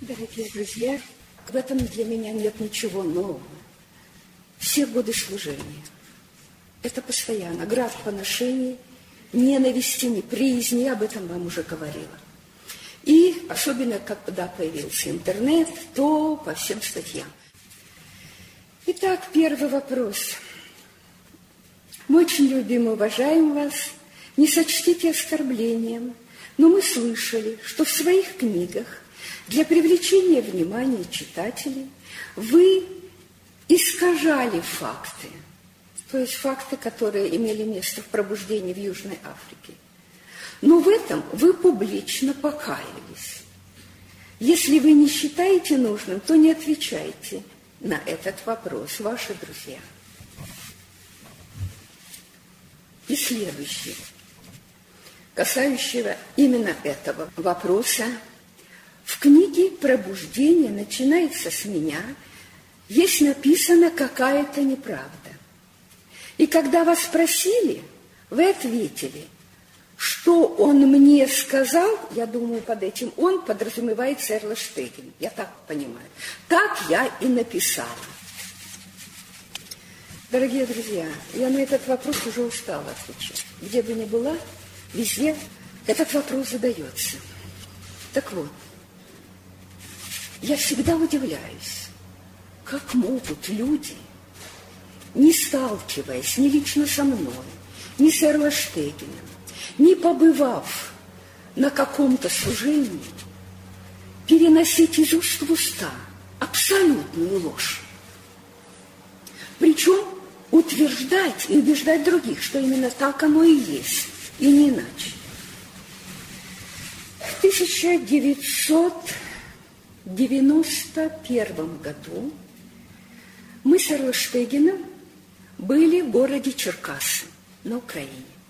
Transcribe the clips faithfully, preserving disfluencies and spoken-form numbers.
Дорогие друзья, в этом для меня нет ничего нового. Все годы служения. Это постоянно. Град поношений, ненависти, неприязни, об этом вам уже говорила. И особенно, когда появился интернет, то по всем статьям. Итак, первый вопрос. Мы очень любим и уважаем вас. Не сочтите оскорблением, но мы слышали, что в своих книгах для привлечения внимания читателей вы искажали факты, то есть факты, которые имели место в пробуждении в Южной Африке. Но в этом вы публично покаялись. Если вы не считаете нужным, то не отвечайте на этот вопрос, ваши друзья. И следующий, касающего именно этого вопроса. В книге «Пробуждение» начинается с меня, есть написано какая-то неправда. И когда вас спросили, вы ответили, что он мне сказал, я думаю, под этим он подразумевается Эрла Штегин, я так понимаю. Так я и написала. Дорогие друзья, я на этот вопрос уже устала отвечать. Где бы ни была, везде этот вопрос задается. Так вот, я всегда удивляюсь, как могут люди, не сталкиваясь ни лично со мной, ни с Эрло Штегиным, не побывав на каком-то служении, переносить из уст в уста абсолютную ложь. Причем утверждать и убеждать других, что именно так оно и есть, и не иначе. В тысяча девятьсот девяносто первом году мы с Эрло Штегиным были в городе Черкассы на Украине.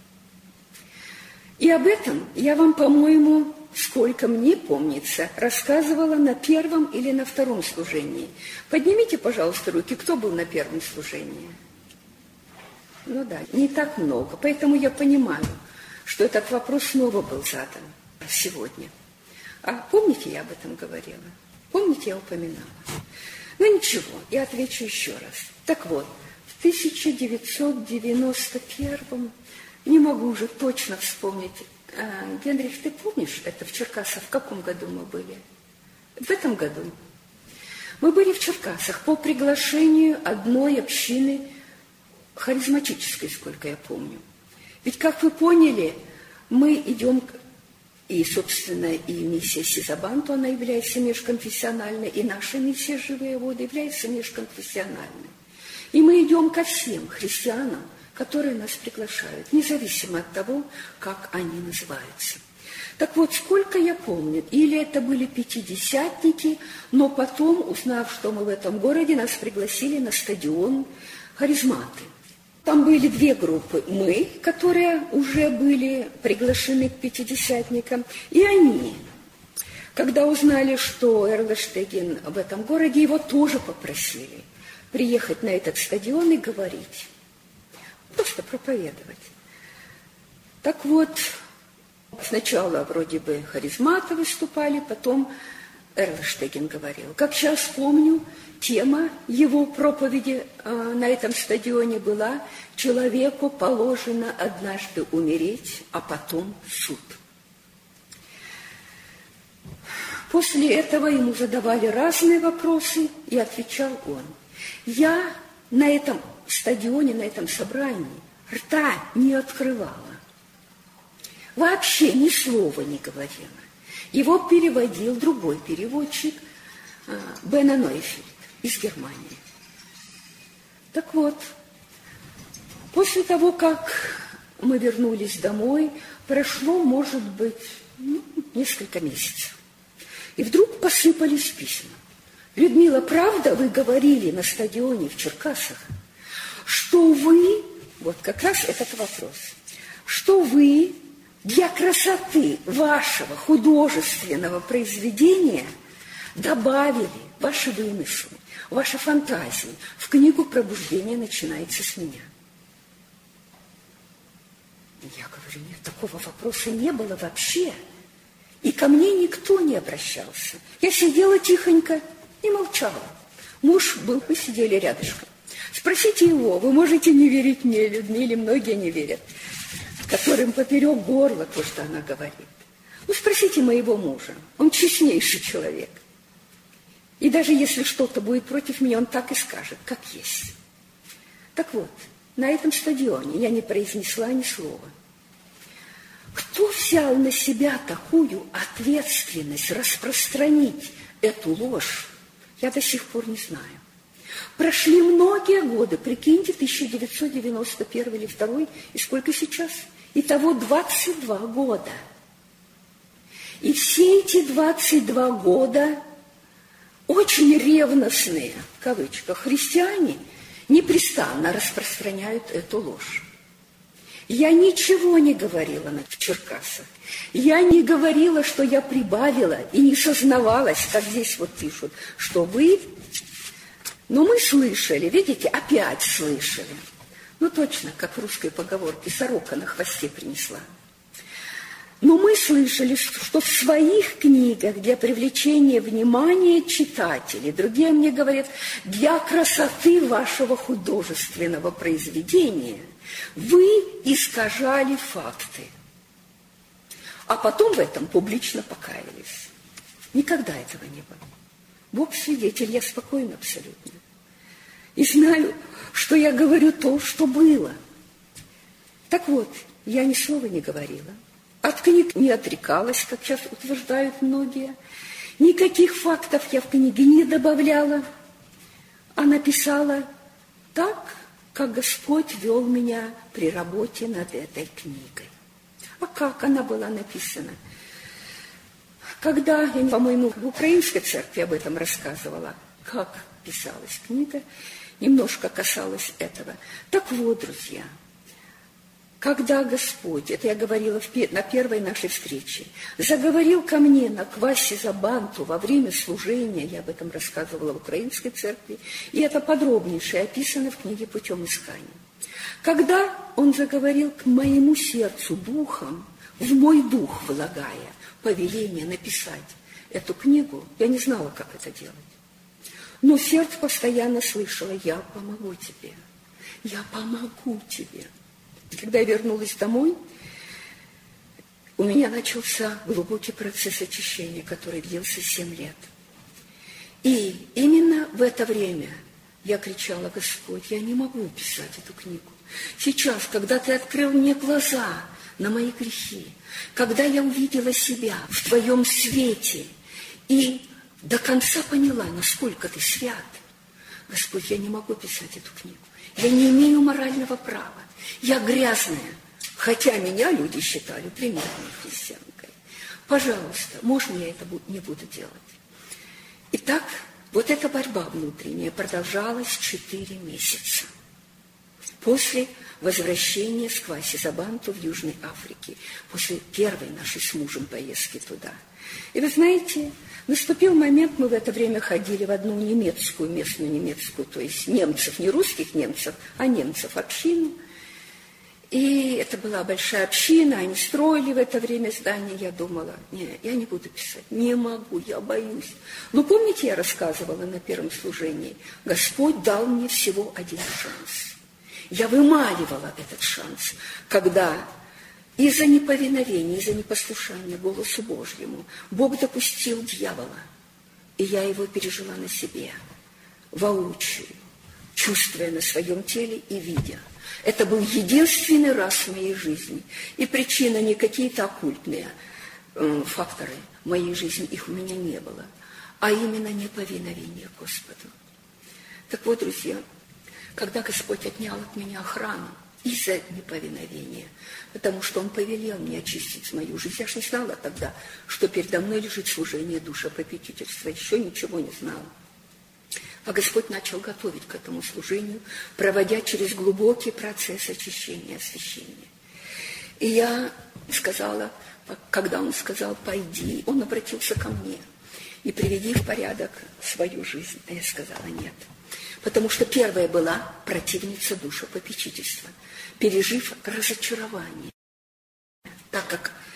И об этом я вам, по-моему, сколько мне помнится, рассказывала на первом или на втором служении. Поднимите, пожалуйста, руки, кто был на первом служении. Ну да, не так много, поэтому я понимаю, что этот вопрос снова был задан сегодня. А помните, я об этом говорила? Помните, я упоминала? Ну ничего, я отвечу еще раз. Так вот, в тысяча девятьсот девяносто первом, не могу уже точно вспомнить, а, Генрих, ты помнишь, это в Черкассах, в каком году мы были? В этом году. Мы были в Черкассах по приглашению одной общины харизматической, сколько я помню. Ведь, как вы поняли, мы идем... И, собственно, и миссия Сизабанту, она является межконфессиональной, и наша миссия «Живые воды» является межконфессиональной. И мы идем ко всем христианам, которые нас приглашают, независимо от того, как они называются. Так вот, сколько я помню, или это были пятидесятники, но потом, узнав, что мы в этом городе, нас пригласили на стадион «Харизматы». Там были две группы. Мы, которые уже были приглашены к пятидесятникам, и они. Когда узнали, что Эрло Штегин в этом городе, его тоже попросили приехать на этот стадион и говорить. Просто проповедовать. Так вот, сначала вроде бы харизматы выступали, потом Эрло Штегин говорил. Как сейчас помню, тема его проповеди э, на этом стадионе была «Человеку положено однажды умереть, а потом суд». После этого ему задавали разные вопросы, и отвечал он. Я на этом стадионе, на этом собрании рта не открывала. Вообще ни слова не говорила. Его переводил другой переводчик Бена Нойфельд из Германии. Так вот, после того, как мы вернулись домой, прошло, может быть, ну, несколько месяцев. И вдруг посыпались письма. Людмила, правда вы говорили на стадионе в Черкассах, что вы, вот как раз этот вопрос, что вы для красоты вашего художественного произведения добавили ваши вымыслы, ваши фантазии. В книгу «Пробуждение» начинается с меня. Я говорю, нет, такого вопроса не было вообще. И ко мне никто не обращался. Я сидела тихонько и молчала. Муж был, мы сидели рядышком. Спросите его, вы можете не верить мне, Людмиле, многие не верят, которым поперек горла то, что она говорит. Ну, спросите моего мужа, он честнейший человек. И даже если что-то будет против меня, он так и скажет, как есть. Так вот, на этом стадионе я не произнесла ни слова. Кто взял на себя такую ответственность распространить эту ложь, я до сих пор не знаю. Прошли многие годы, прикиньте, тысяча девятьсот девяносто первый или второй, и сколько сейчас? Итого двадцать два года. И все эти двадцать два года очень ревностные, в кавычках, христиане непрестанно распространяют эту ложь. Я ничего не говорила в Черкасах. Я не говорила, что я прибавила, и не сознавалась, как здесь вот пишут, что вы... Но мы слышали, видите, опять слышали. Ну, точно, как в русской поговорке, сорока на хвосте принесла. Но мы слышали, что в своих книгах для привлечения внимания читателей, другие мне говорят, для красоты вашего художественного произведения вы искажали факты, а потом в этом публично покаялись. Никогда этого не было. Бог свидетель, я спокойна абсолютно. И знаю, что я говорю то, что было. Так вот, я ни слова не говорила. От книг не отрекалась, как сейчас утверждают многие. Никаких фактов я в книге не добавляла, а написала так, как Господь вел меня при работе над этой книгой. А как она была написана? Когда, я, по-моему, в Украинской церкви об этом рассказывала, как писалась книга, немножко касалась этого. Так вот, друзья, когда Господь, это я говорила на первой нашей встрече, заговорил ко мне на квасе Забанту во время служения, я об этом рассказывала в Украинской церкви, и это подробнейше описано в книге «Путем искания». Когда Он заговорил к моему сердцу духом, в мой дух влагая повеление написать эту книгу, я не знала, как это делать. Но сердце постоянно слышало: «Я помогу тебе, я помогу тебе». Когда я вернулась домой, у меня начался глубокий процесс очищения, который длился семь лет. И именно в это время я кричала: «Господь, я не могу писать эту книгу. Сейчас, когда Ты открыл мне глаза на мои грехи, когда я увидела себя в Твоем свете и до конца поняла, насколько Ты свят, Господь, я не могу писать эту книгу. Я не имею морального права. Я грязная, хотя меня люди считали примерной христианкой. Пожалуйста, можно я это не буду делать?» Итак, вот эта борьба внутренняя продолжалась четыре месяца. После возвращения с Кваси Забанту в Южной Африке, после первой нашей с мужем поездки туда. И вы знаете, наступил момент, мы в это время ходили в одну немецкую, местную немецкую, то есть немцев, не русских немцев, а немцев, общину. И это была большая община, они строили в это время здание. Я думала: нет, я не буду писать, не могу, я боюсь. Но помните, я рассказывала на первом служении, Господь дал мне всего один шанс. Я вымаливала этот шанс, когда из-за неповиновения, из-за непослушания голосу Божьему Бог допустил дьявола, и я его пережила на себе, воочию, чувствуя на своем теле и видя. Это был единственный раз в моей жизни. И причина не какие-то оккультные э, факторы моей жизни, их у меня не было, а именно неповиновение Господу. Так вот, друзья, когда Господь отнял от меня охрану из-за неповиновения, потому что Он повелел мне очистить мою жизнь. Я ж не знала тогда, что передо мной лежит служение душепопечительства, еще ничего не знала. А Господь начал готовить к этому служению, проводя через глубокий процесс очищения, освящения. И я сказала, когда Он сказал: «Пойди», Он обратился ко мне и приведи в порядок свою жизнь. А я сказала: нет. Потому что первая была противница душепопечительства, пережив разочарование. Так как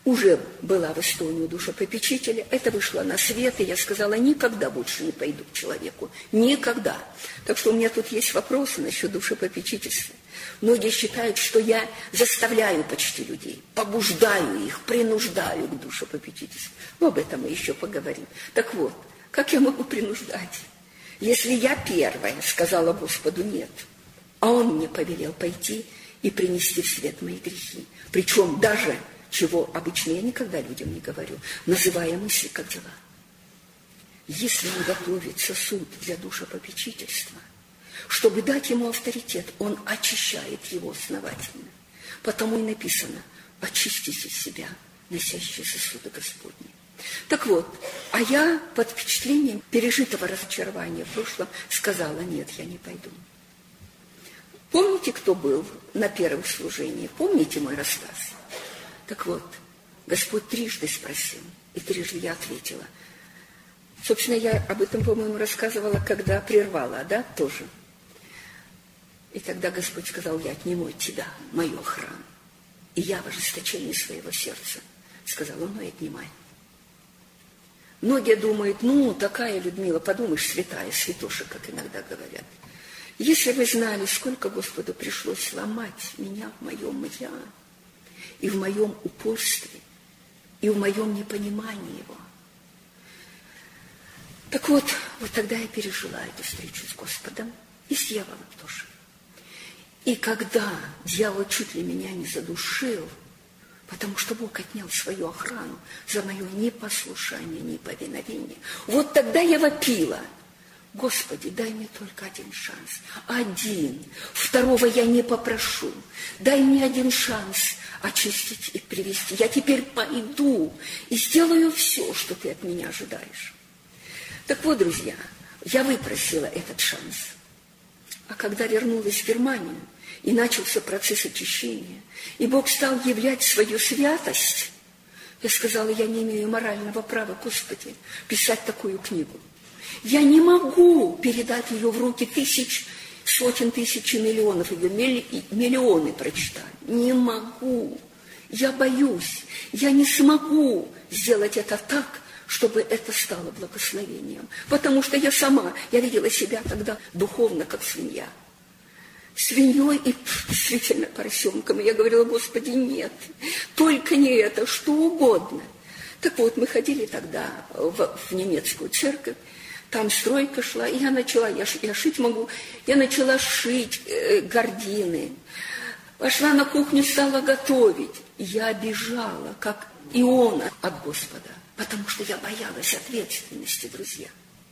уже была в Эстонии у душепопечителя, это вышло на свет, и я сказала, никогда больше не пойду к человеку, никогда. Так что у меня тут есть вопросы насчет душепопечительства. Многие считают, что я заставляю почти людей, побуждаю их, принуждаю к душепопечительству. Но об этом мы еще поговорим. Так вот, как я могу принуждать? Если я первая сказала Господу «нет», а Он мне повелел пойти и принести в свет мои грехи, причем даже... чего обычно я никогда людям не говорю, называя мысли как дела. Если он готовит сосуд для душепопечительства, чтобы дать ему авторитет, он очищает его основательно. Потому и написано, очистите себя, носящие сосуды Господни. Так вот, а я под впечатлением пережитого разочарования в прошлом сказала, нет, я не пойду. Помните, кто был на первом служении? Помните мой рассказ? Так вот, Господь трижды спросил, и трижды я ответила. Собственно, я об этом, по-моему, рассказывала, когда прервала, да, тоже. И тогда Господь сказал, я отниму от тебя мою охрану. И я в ожесточении своего сердца сказала, ну и отнимай. Многие думают, ну, такая Людмила, подумаешь, святая, святоша, как иногда говорят. Если вы знали, сколько Господу пришлось ломать меня в моем «я», и в моем упорстве, и в моем непонимании его. Так вот, вот тогда я пережила эту встречу с Господом и с дьяволом тоже. И когда дьявол чуть ли меня не задушил, потому что Бог отнял свою охрану за мое непослушание, неповиновение, вот тогда я вопила. Господи, дай мне только один шанс. Один. Второго я не попрошу. Дай мне один шанс очистить и привести. Я теперь пойду и сделаю все, что ты от меня ожидаешь. Так вот, друзья, я выпросила этот шанс. А когда вернулась в Германию, и начался процесс очищения, и Бог стал являть свою святость, я сказала, я не имею морального права, Господи, писать такую книгу. Я не могу передать ее в руки тысяч, сотен тысяч и миллионов, ее миллионы прочитать. Не могу. Я боюсь. Я не смогу сделать это так, чтобы это стало благословением. Потому что я сама, я видела себя тогда духовно, как свинья. Свиньей и действительно поросенком. И я говорила, Господи, нет, только не это, что угодно. Так вот, мы ходили тогда в, в немецкую церковь, там стройка шла, и я начала, я, я шить могу, я начала шить э, гардины. Пошла на кухню, стала готовить. Я бежала, как Иона от Господа, потому что я боялась ответственности, друзья.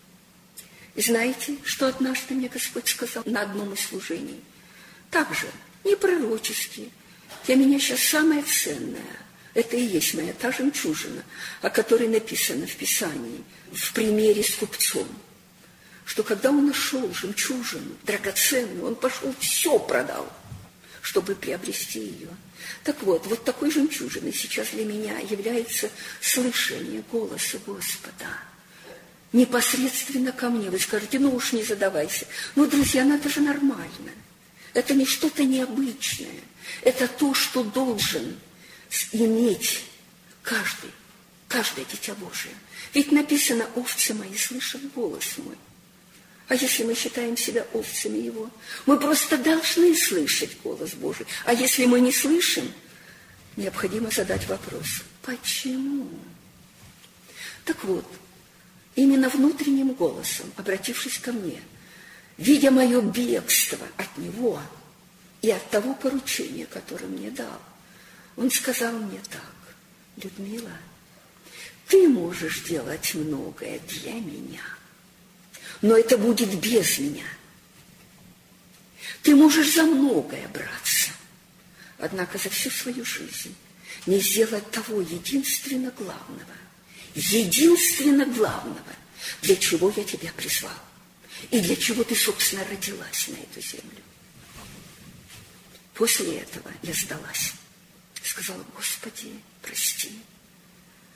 И знаете, что однажды мне Господь сказал на одном из служений? Также, не пророчески, для меня сейчас самое ценное, это и есть моя та жемчужина, о которой написано в Писании, в примере с купцом, что когда он нашел жемчужину драгоценную, он пошел, все продал, чтобы приобрести ее. Так вот, вот такой жемчужиной сейчас для меня является слышание голоса Господа. Непосредственно ко мне. Вы скажете, ну уж не задавайся. Ну, друзья, ну это же нормально. Это не что-то необычное. Это то, что должен иметь каждый, каждое дитя Божие. Ведь написано, овцы мои слышат голос мой. А если мы считаем себя овцами его, мы просто должны слышать голос Божий. А если мы не слышим, необходимо задать вопрос, почему? Так вот, именно внутренним голосом, обратившись ко мне, видя мое бегство от него и от того поручения, которое мне дал, он сказал мне так, Людмила, ты можешь делать многое для меня, но это будет без меня. Ты можешь за многое браться, однако за всю свою жизнь не сделать того единственно главного, единственно главного, для чего я тебя призвал и для чего ты, собственно, родилась на эту землю. После этого я сдалась. Сказала, Господи, прости.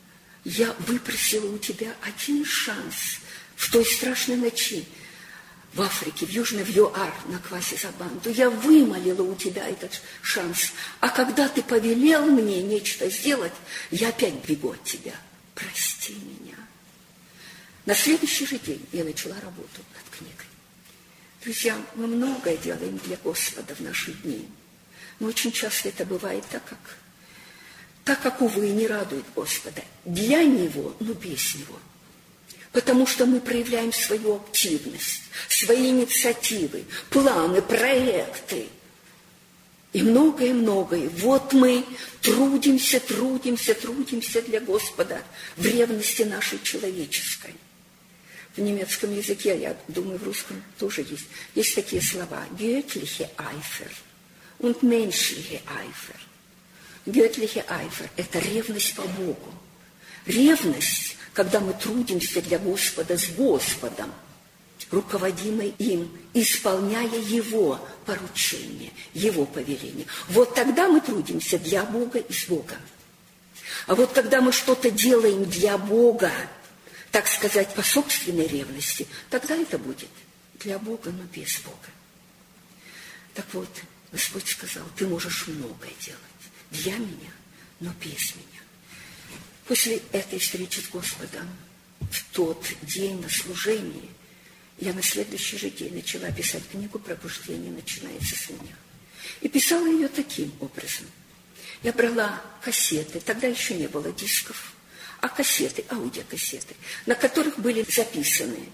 Я выпросила у тебя один шанс в той страшной ночи в Африке, в Южной, в ЮАР, на квасе Забанду. Я вымолила у тебя этот шанс. А когда ты повелел мне нечто сделать, я опять бегу от тебя. Прости меня. На следующий же день я начала работу над книгой. Друзья, мы многое делаем для Господа в наши дни. Но очень часто это бывает так, как, так как, увы, не радует Господа. Для Него, но без Него. Потому что мы проявляем свою активность, свои инициативы, планы, проекты и многое-многое. Вот мы трудимся, трудимся, трудимся для Господа в ревности нашей человеческой. В немецком языке, я думаю, в русском тоже есть, есть такие слова. Göttliche Eifer und menschliche Eifer. Göttliche Eifer – это ревность по Богу. Ревность, когда мы трудимся для Господа с Господом, руководимый им, исполняя Его поручение, Его повеление. Вот тогда мы трудимся для Бога и с Богом. А вот когда мы что-то делаем для Бога, так сказать, по собственной ревности, тогда это будет для Бога, но без Бога. Так вот, Господь сказал, ты можешь многое делать для меня, но без меня. После этой встречи с Господом, в тот день на служении, я на следующий же день начала писать книгу «Пробуждение начинается с меня». И писала ее таким образом. Я брала кассеты, тогда еще не было дисков, а кассеты, аудиокассеты, на которых были записаны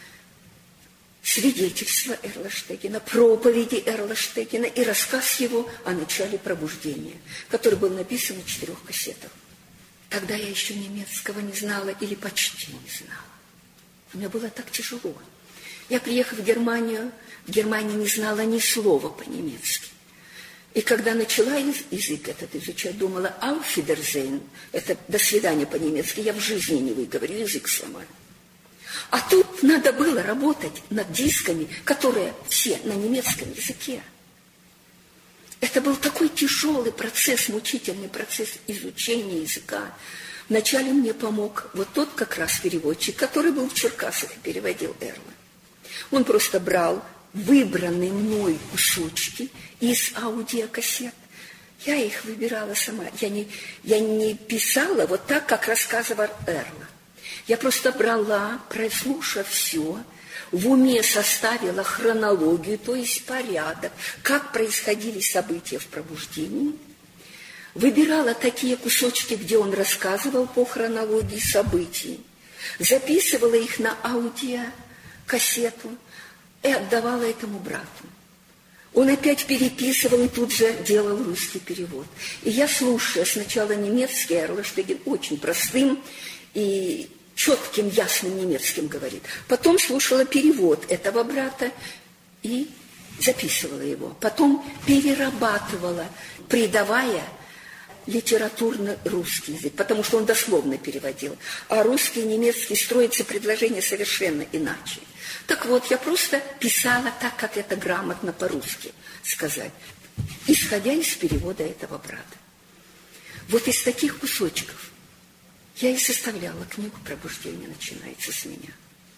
свидетельства Эрла Штегена, проповеди Эрла Штегена и рассказ его о начале пробуждения, который был написан на четырех кассетах. Тогда я еще немецкого не знала или почти не знала. Мне было так тяжело. Я, приехав в Германию, в Германии не знала ни слова по-немецки. И когда начала язык этот изучать, думала, «Auf Wiedersehen», это «до свидания» по-немецки, я в жизни не выговорю, язык сломаю. А тут надо было работать над дисками, которые все на немецком языке. Это был такой тяжелый процесс, мучительный процесс изучения языка. Вначале мне помог вот тот как раз переводчик, который был в Черкасах и переводил Эрла. Он просто брал выбранные мной кусочки из аудиокассет. Я их выбирала сама. Я не, я не писала вот так, как рассказывал Эрла. Я просто брала, прослушав все, в уме составила хронологию, то есть порядок, как происходили события в пробуждении, выбирала такие кусочки, где он рассказывал по хронологии событий, записывала их на аудиокассету и отдавала этому брату. Он опять переписывал и тут же делал русский перевод. И я, слушая сначала немецкий, Эрла Штеген очень простым и четким, ясным немецким говорит. Потом слушала перевод этого брата и записывала его. Потом перерабатывала, придавая литературно русский язык, потому что он дословно переводил. А русский и немецкий строятся предложения совершенно иначе. Так вот, я просто писала так, как это грамотно по-русски сказать, исходя из перевода этого брата. Вот из таких кусочков я и составляла книгу «Пробуждение начинается с меня».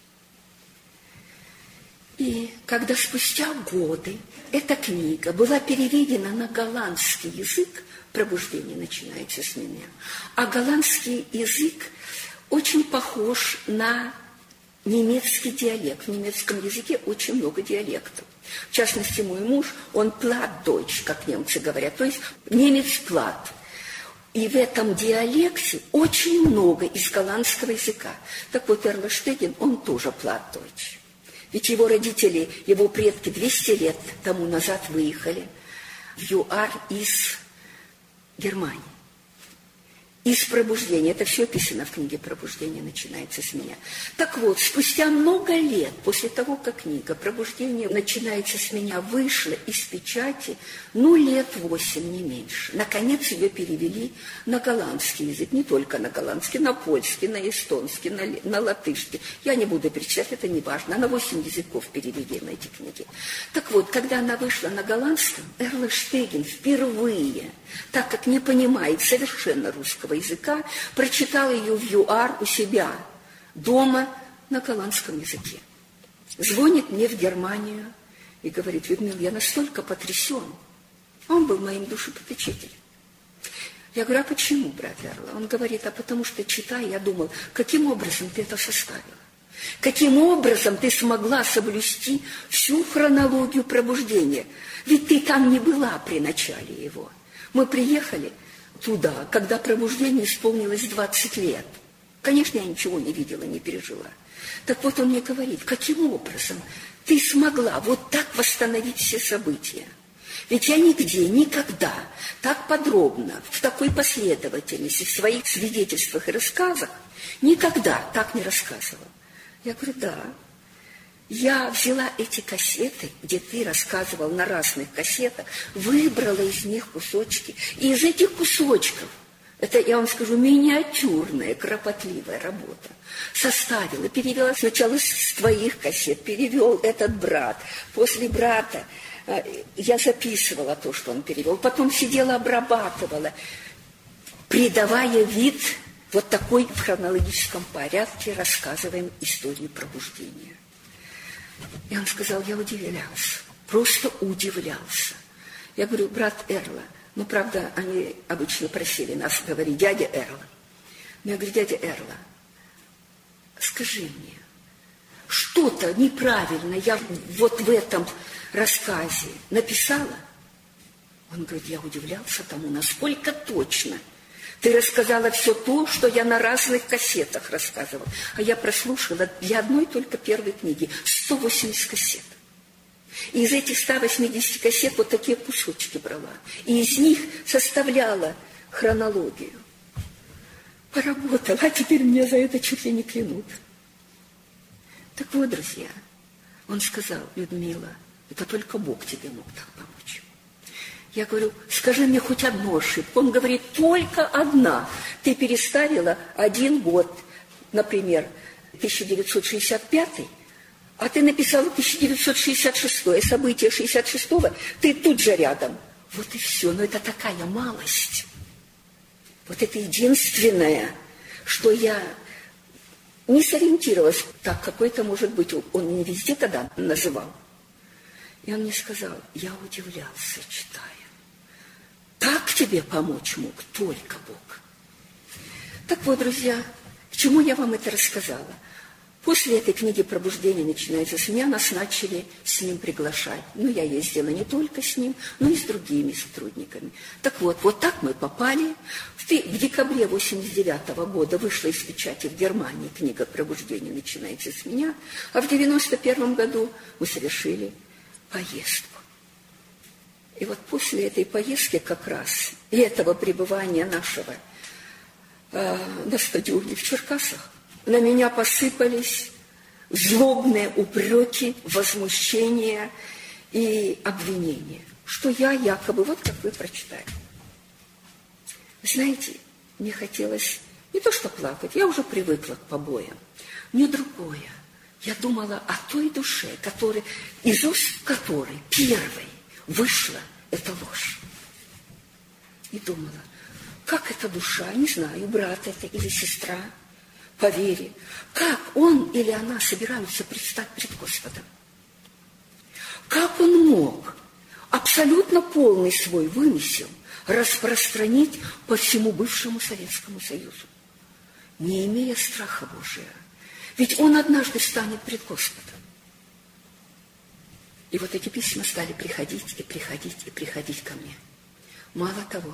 И когда спустя годы эта книга была переведена на голландский язык, «Пробуждение начинается с меня», а голландский язык очень похож на немецкий диалект. В немецком языке очень много диалектов. В частности, мой муж, он плат-дойч, как немцы говорят, то есть немец-плат. И в этом диалекте очень много из голландского языка. Так вот, Эрла Штеген, он тоже плат-дойч. Ведь его родители, его предки двести лет тому назад выехали в ЮАР из Германии. Из пробуждения. Это все описано в книге «Пробуждение начинается с меня». Так вот, спустя много лет после того, как книга «Пробуждение начинается с меня» вышла из печати, ну, лет восемь, не меньше. Наконец ее перевели на голландский язык. Не только на голландский, на польский, на эстонский, на, на латышский. Я не буду перечислять, это не важно. На восемь языков перевели на эти книги. Так вот, когда она вышла на голландском, Эрла Штеген впервые, так как не понимает совершенно русского языка, прочитал ее в ЮАР у себя дома на голландском языке. звонит мне в Германию и говорит: Людмила, я настолько потрясен. Он был моим душепопечителем. Я говорю: а почему, брат Эрла? Он говорит: а потому что, читая, я думал, каким образом ты это составила? Каким образом ты смогла соблюсти всю хронологию пробуждения? Ведь ты там не была при начале его. Мы приехали туда, когда пробуждение исполнилось двадцать лет. Конечно, я ничего не видела, не пережила. Так вот он мне говорит: каким образом ты смогла вот так восстановить все события? Ведь я нигде, никогда так подробно, в такой последовательности, в своих свидетельствах и рассказах, никогда так не рассказывала. Я говорю: да. Я взяла эти кассеты, где ты рассказывал на разных кассетах, выбрала из них кусочки. И из этих кусочков, это, я вам скажу, миниатюрная, кропотливая работа, составила, перевела сначала с твоих кассет, перевел этот брат. После брата я записывала то, что он перевел, потом сидела, обрабатывала, придавая вид вот такой в хронологическом порядке, рассказываем историю пробуждения. И он сказал: я удивлялся, просто удивлялся. Я говорю: брат Эрла, ну, правда, они обычно просили нас говорить дядя Эрла. Но я говорю: дядя Эрла, скажи мне, что-то неправильно я вот в этом рассказе написала? Он говорит: я удивлялся тому, насколько точно ты рассказала все то, что я на разных кассетах рассказывала. А я прослушала для одной только первой книги сто восемьдесят кассет. И из этих ста восьмидесяти кассет вот такие кусочки брала. И из них составляла хронологию. Поработала, а теперь мне за это чуть ли не клянут. Так вот, друзья, он сказал: Людмила, это только Бог тебе мог так помочь. Я говорю: скажи мне хоть одну ошибку. Он говорит: только одна. Ты переставила один год, например, тысяча девятьсот шестьдесят пятый, а ты написала тысяча девятьсот шестьдесят шестой, события шестьдесят шестого, ты тут же рядом. Вот и все. Но это такая малость. Вот это единственное, что я не сориентировалась. Так, какой-то, может быть, он не везде тогда называл. И он мне сказал: я удивлялся, читая. Так тебе помочь мог только Бог. Так вот, друзья, к чему я вам это рассказала? После этой книги «Пробуждение начинается с меня», нас начали с ним приглашать. Ну, я ездила не только с ним, но и с другими сотрудниками. Так вот, вот так мы попали. В декабре восемьдесят девятого года вышла из печати в Германии книга «Пробуждение начинается с меня», а в девяносто первом году мы совершили поездку. И вот после этой поездки как раз, и этого пребывания нашего э, на стадионе в Черкасах, на меня посыпались злобные упреки, возмущения и обвинения, что я якобы, вот как вы прочитали. Знаете, мне хотелось не то что плакать, я уже привыкла к побоям, не другое. Я думала о той душе, которая, из уст которой первой вышла эта ложь. И думала, как эта душа, не знаю, брат это или сестра, по вере, как он или она собираются предстать перед Господом. Как он мог абсолютно полный свой вымысел распространить по всему бывшему Советскому Союзу, не имея страха Божия? Ведь он однажды встанет пред Господом. И вот эти письма стали приходить и приходить и приходить ко мне. Мало того,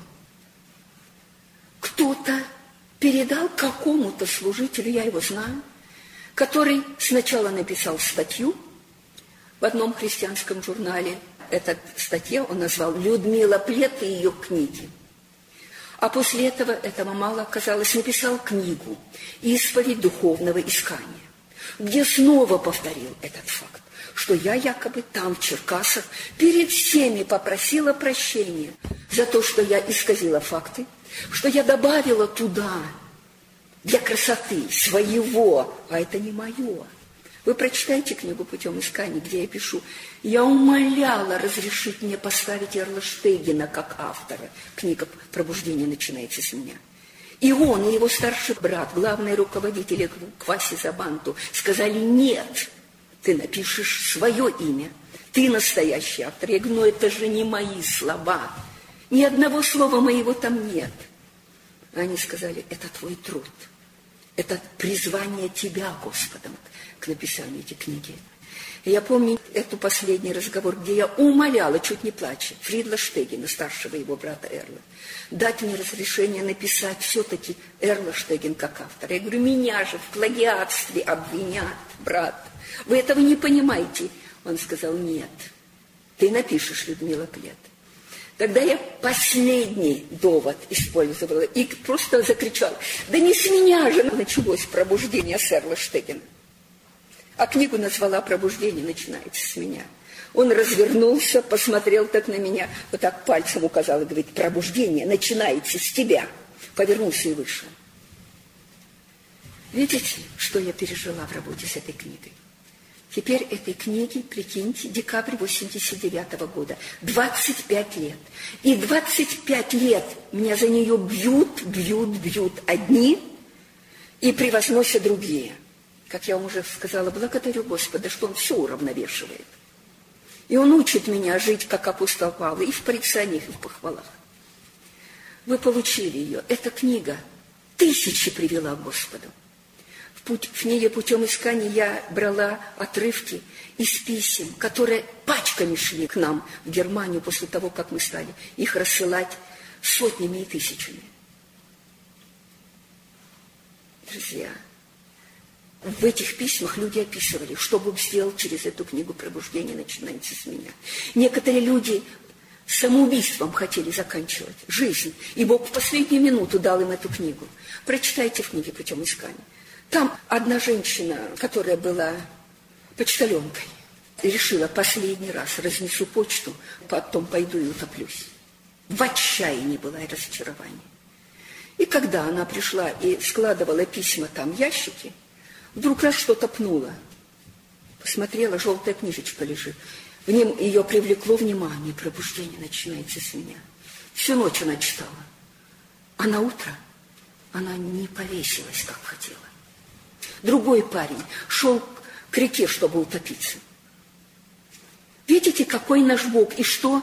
кто-то передал какому-то служителю, я его знаю, который сначала написал статью в одном христианском журнале. Эту статью он назвал «Людмила Плет и ее книги». А после этого, этого мало оказалось, написал книгу «Исповедь духовного искания», где снова повторил этот факт, что я якобы там, в Черкасах, перед всеми попросила прощения за то, что я исказила факты, что я добавила туда для красоты своего, а это не мое. Вы прочитайте книгу «Путем исканий», где я пишу: я умоляла разрешить мне поставить Эрла Штегина как автора. Книга «Пробуждение начинается с меня». И он, и его старший брат, главные руководители Кваси Забанту, сказали: нет, ты напишешь свое имя. Ты настоящий автор. Я говорю, ну это же не мои слова. Ни одного слова моего там нет. Они сказали, это твой труд. Это призвание тебя Господом к написанию этой книги. И я помню эту последний разговор, где я умоляла, чуть не плача, Фридла Штегена, старшего его брата Эрла, дать мне разрешение написать все-таки Эрла Штеген как автор. Я говорю, меня же в плагиатстве обвинят, брат. Вы этого не понимаете. Он сказал, нет, ты напишешь, Людмила Плет. Тогда я последний довод использовала и просто закричала, да не с меня же началось пробуждение с Эрла Штегена. А книгу назвала «Пробуждение начинается с меня». Он развернулся, посмотрел так на меня, вот так пальцем указал и говорит, пробуждение начинается с тебя. Повернулся и вышел. Видите, что я пережила в работе с этой книгой? Теперь этой книге, прикиньте, декабрь восемьдесят девятого года, двадцать пять лет. И двадцать пять лет меня за нее бьют, бьют, бьют одни и превозносят другие. Как я вам уже сказала, благодарю Господа, что Он все уравновешивает. И Он учит меня жить, как апостол Павел, и в порицаниях, и в похвалах. Вы получили ее. Эта книга тысячи привела к Господу. В, путь, в ней путем искания я брала отрывки из писем, которые пачками шли к нам в Германию после того, как мы стали их рассылать сотнями и тысячами. Друзья, в этих письмах люди описывали, что Бог сделал через эту книгу «Пробуждение начинается с меня». Некоторые люди самоубийством хотели заканчивать жизнь, и Бог в последнюю минуту дал им эту книгу. Прочитайте в книге «Путем искания». Там одна женщина, которая была почтальонкой, решила последний раз разнесу почту, потом пойду и утоплюсь. В отчаянии была и разочаровании. И когда она пришла и складывала письма там в ящики, вдруг раз что-то пнуло. Посмотрела, желтая книжечка лежит. В нем ее привлекло внимание. Пробуждение начинается с меня. Всю ночь она читала. А на утро она не повесилась, как хотела. Другой парень шел к реке, чтобы утопиться. Видите, какой наш Бог? И что?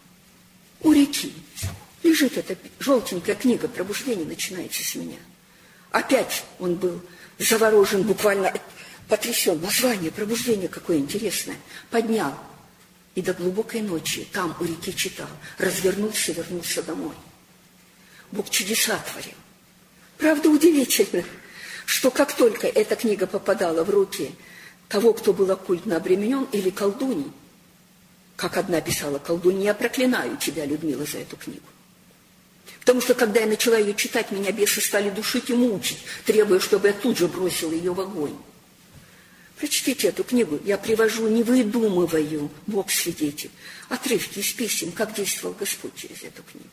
У реки лежит эта желтенькая книга «Пробуждение начинается с меня». Опять он был заворожен, буквально потрясен. Название «Пробуждение» какое интересное. Поднял. И до глубокой ночи там у реки читал. Развернулся, вернулся домой. Бог чудеса творил. Правда, удивительно, что как только эта книга попадала в руки того, кто был оккультно обременен, или колдуней, как одна писала колдунья, я проклинаю тебя, Людмила, за эту книгу. Потому что, когда я начала ее читать, меня бесы стали душить и мучить, требуя, чтобы я тут же бросила ее в огонь. Прочтите эту книгу. Я привожу, не выдумываю, Бог свидетель, отрывки из писем, как действовал Господь через эту книгу.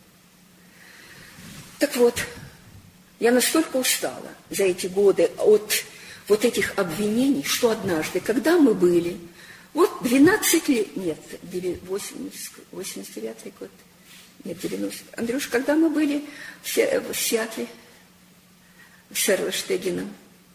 Так вот, я настолько устала за эти годы от вот этих обвинений, что однажды, когда мы были, вот двенадцать лет, нет, восемьдесят девятый год, нет, девяностый. Андрюш, когда мы были в Сиатле с Эрлом Штегеном,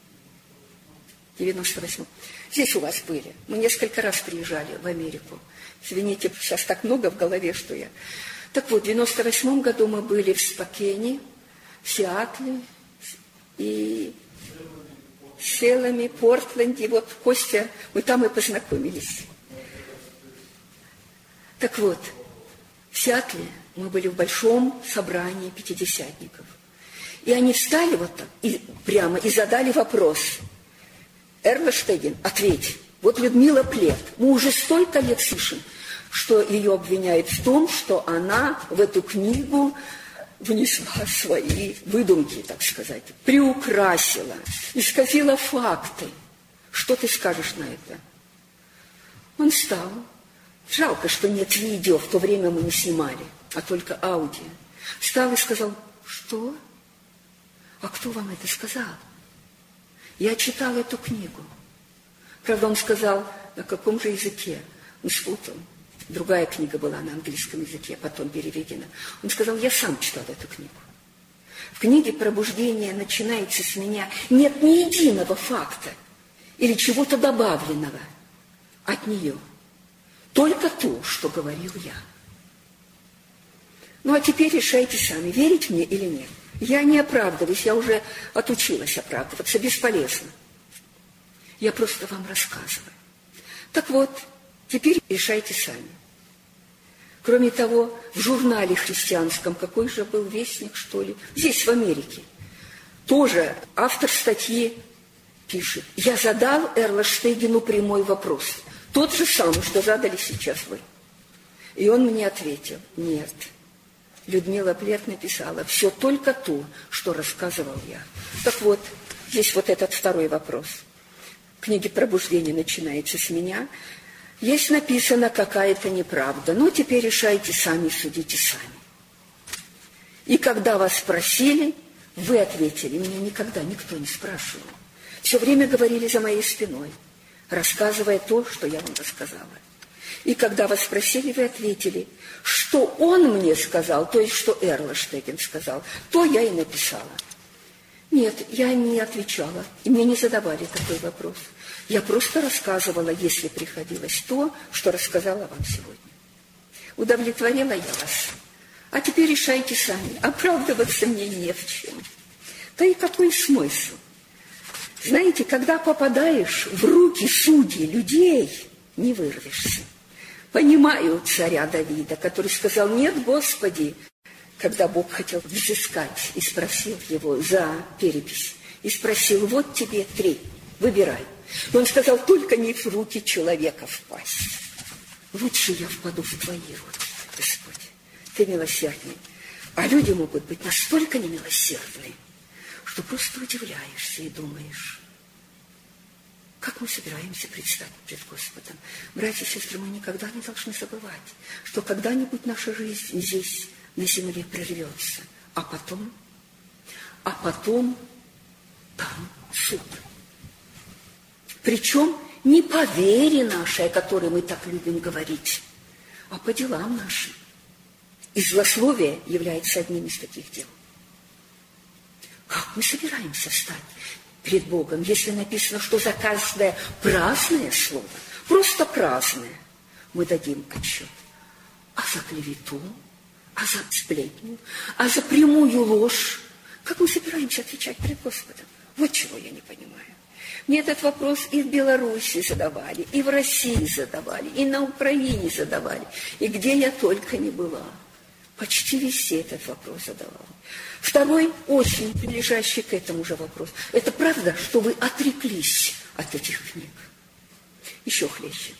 в девяносто восьмом. Здесь у вас были. Мы несколько раз приезжали в Америку. Извините, сейчас так много в голове, что я... Так вот, в девяносто восьмом году мы были в Спокене, в Сиатле и в Селаме, Портленде. Вот Костя, мы там и познакомились. Так вот, в Сиатле мы были в большом собрании пятидесятников. И они встали вот так и прямо и задали вопрос. Эрла Штеген, ответь. Вот Людмила Плет, мы уже столько лет слышим, что ее обвиняют в том, что она в эту книгу внесла свои выдумки, так сказать, приукрасила, исказила факты. Что ты скажешь на это? Он встал. Жалко, что нет видео, в то время мы не снимали, а только аудио. Встал и сказал, что? А кто вам это сказал? Я читал эту книгу. Правда, он сказал, на каком же языке? Он спутал. Другая книга была на английском языке, потом переведена. Он сказал, я сам читал эту книгу. В книге «Пробуждение начинается с меня» нет ни единого факта или чего-то добавленного. от нее только то, что говорил я. Ну, а теперь решайте сами, верить мне или нет. Я не оправдываюсь, я уже отучилась оправдываться, бесполезно. Я просто вам рассказываю. Так вот, теперь решайте сами. Кроме того, в журнале христианском, какой же был вестник, что ли, здесь, в Америке, тоже автор статьи пишет: я задал Эрлштегену прямой вопрос, тот же самый, что задали сейчас вы. И он мне ответил: нет. Людмила Плет написала: все только то, что рассказывал я. Так вот, здесь вот этот второй вопрос. В книге «Пробуждение» начинается с меня. Есть написано какая-то неправда. Ну, теперь решайте сами, судите сами. И когда вас спросили, вы ответили. Меня никогда никто не спрашивал. Все время говорили за моей спиной, рассказывая то, что я вам рассказала. И когда вас спросили, вы ответили, что он мне сказал, то есть, что Эрлштеген сказал, то я и написала. Нет, я не отвечала, и мне не задавали такой вопрос. Я просто рассказывала, если приходилось, то, что рассказала вам сегодня. Удовлетворила я вас. А теперь решайте сами. Оправдываться мне не в чем. Да и какой смысл? Знаете, когда попадаешь в руки судей, людей, не вырвешься. Понимаю царя Давида, который сказал: нет, Господи, когда Бог хотел взыскать и спросил его за перепись, и спросил: вот тебе три, выбирай. И он сказал: только не в руки человека впасть. Лучше я впаду в твои руки, Господь. Ты милосердный. А люди могут быть настолько немилосердны, что просто удивляешься и думаешь: как мы собираемся предстать пред Господом? Братья и сестры, мы никогда не должны забывать, что когда-нибудь наша жизнь здесь, на земле, прервется, а потом, а потом там суд. Причем не по вере нашей, о которой мы так любим говорить, а по делам нашим. И злословие является одним из таких дел. Как мы собираемся встать перед Богом, если написано, что за каждое праздное слово, просто праздное, мы дадим отчет? А за клевету, а за сплетню, а за прямую ложь? Как мы собираемся отвечать перед Господом? Вот чего я не понимаю. Мне этот вопрос и в Беларуси задавали, и в России задавали, и на Украине задавали, и где я только не была. Почти везде этот вопрос задавал. Второй, очень прилежащий к этому же вопросу. Это правда, что вы отреклись от этих книг? Еще хлеще.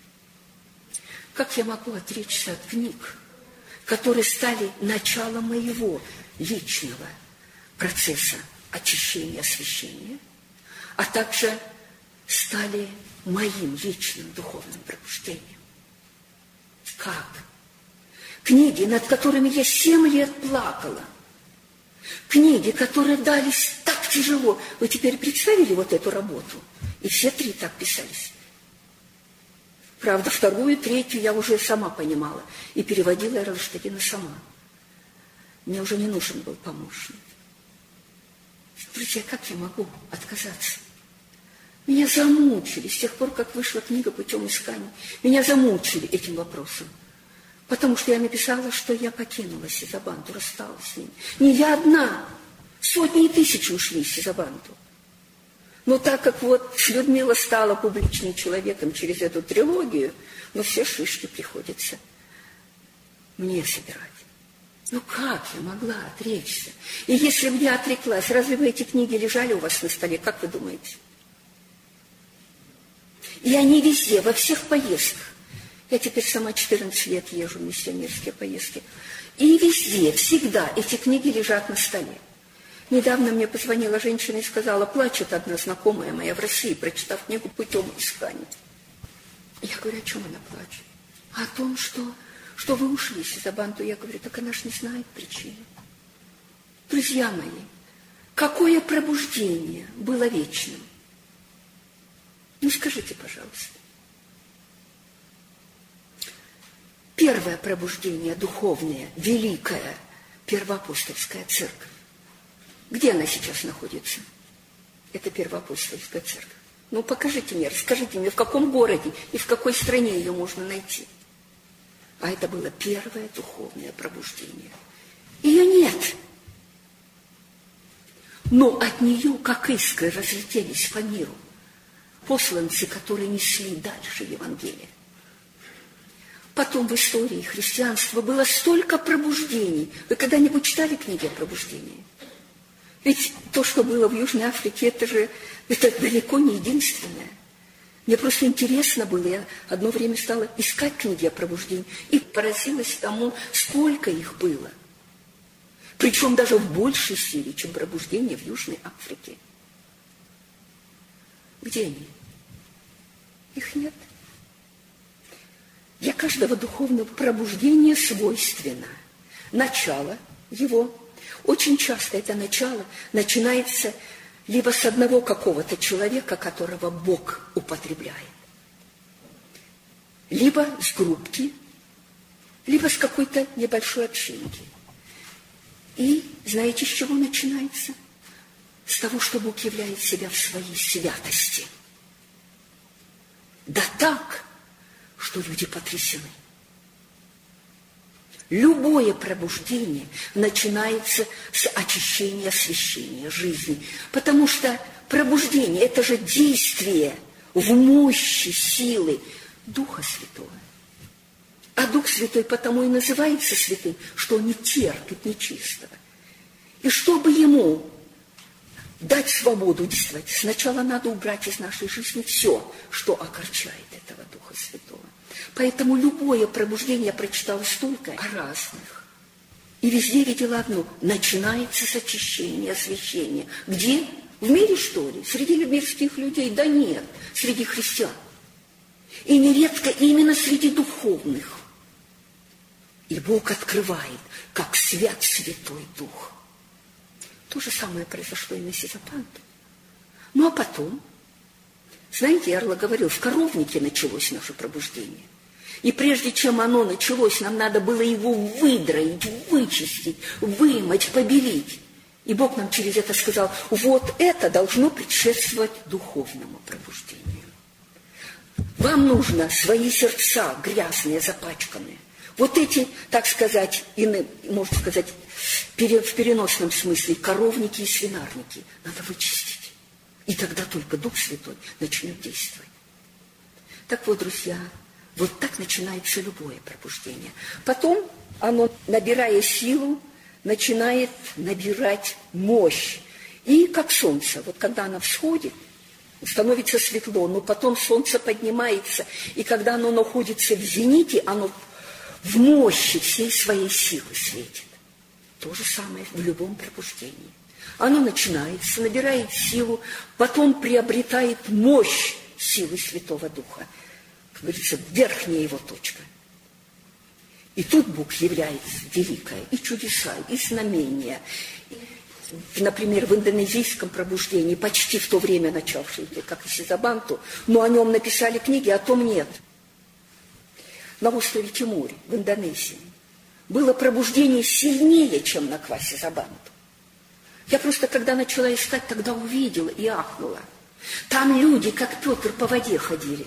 Как я могу отречься от книг, которые стали началом моего личного процесса очищения, освящения, а также стали моим личным духовным пробуждением? Как? Книги, над которыми я семь лет плакала. Книги, которые дались так тяжело. Вы теперь представили вот эту работу? И все три так писались. Правда, вторую, третью я уже сама понимала. И переводила Эрлштегена сама. Мне уже не нужен был помощник. Друзья, как я могу отказаться? Меня замучили с тех пор, как вышла книга «Путем искания». Меня замучили этим вопросом. Потому что я написала, что я покинула Сизабанду, рассталась с ним. Не я одна. Сотни и тысячи ушли из Сизабанду. Но так как вот Людмила стала публичным человеком через эту трилогию, но все шишки приходится мне собирать. Ну как я могла отречься? И если бы я отреклась, разве бы эти книги лежали у вас на столе? Как вы думаете? И они везде, во всех поездках. Я теперь сама четырнадцать лет езжу в миссионерские поездки. И везде, всегда эти книги лежат на столе. Недавно мне позвонила женщина и сказала: плачет одна знакомая моя в России, прочитав книгу «Путем искания». Я говорю: о чем она плачет? О том, что, что вы ушли из Сизабанду. Я говорю: так она ж не знает причины. Друзья мои, какое пробуждение было вечным? Ну скажите, пожалуйста. Первое пробуждение духовное, великая первоапостольская церковь. Где она сейчас находится? Это первоапостольская церковь. Ну, покажите мне, расскажите мне, в каком городе и в какой стране ее можно найти. А это было первое духовное пробуждение. Ее нет. Но от нее, как искры, разлетелись по миру посланцы, которые несли дальше Евангелие. Потом в истории христианства было столько пробуждений. Вы когда-нибудь читали книги о пробуждении? Ведь то, что было в Южной Африке, это же это далеко не единственное. Мне просто интересно было, я одно время стала искать книги о пробуждении и поразилась тому, сколько их было. Причем даже в большей силе, чем пробуждение в Южной Африке. Где они? Их нет. Для каждого духовного пробуждения свойственно начало его. Очень часто это начало начинается либо с одного какого-то человека, которого Бог употребляет, либо с группки, либо с какой-то небольшой общинки. И знаете, с чего начинается? С того, что Бог являет себя в своей святости. Да так, что люди потрясены. Любое пробуждение начинается с очищения, освящения жизни. Потому что пробуждение – это же действие в мощи, силы Духа Святого. А Дух Святой потому и называется святым, что он не терпит нечистого. И чтобы ему дать свободу действовать, сначала надо убрать из нашей жизни все, что огорчает этого Духа Святого. Поэтому любое пробуждение, я прочитала столько разных. И везде видела одно. Начинается с очищения, освящения. Где? В мире, что ли? Среди мирских людей? Да нет, среди христиан. И нередко именно среди духовных. И Бог открывает, как свят Святой Дух. То же самое произошло и на Сизапанту. Ну, а потом, знаете, Ярло говорил, в коровнике началось наше пробуждение. И прежде чем оно началось, нам надо было его выдроить, вычистить, вымыть, побелить. И Бог нам через это сказал, вот это должно предшествовать духовному пробуждению. Вам нужно свои сердца грязные, запачканные. Вот эти, так сказать, иные, можно сказать, в переносном смысле, коровники и свинарники надо вычистить. И тогда только Дух Святой начнет действовать. Так вот, друзья, вот так начинается любое пробуждение. Потом оно, набирая силу, начинает набирать мощь. И как солнце, вот когда оно всходит, становится светло, но потом солнце поднимается, и когда оно находится в зените, оно в мощи всей своей силы светит. То же самое в любом пробуждении. Оно начинается, набирает силу, потом приобретает мощь силы Святого Духа. Как говорится, верхняя его точка. И тут Бог является великое, и чудеса, и знамения. Например, в индонезийском пробуждении, почти в то время начавшееся, как и Сизабанту, но о нем написали книги, о том нет. На острове Тиморе, в Индонезии, было пробуждение сильнее, чем на Кваси Забанту. Я просто, когда начала искать, тогда увидела и ахнула. Там люди, как Петр, по воде ходили.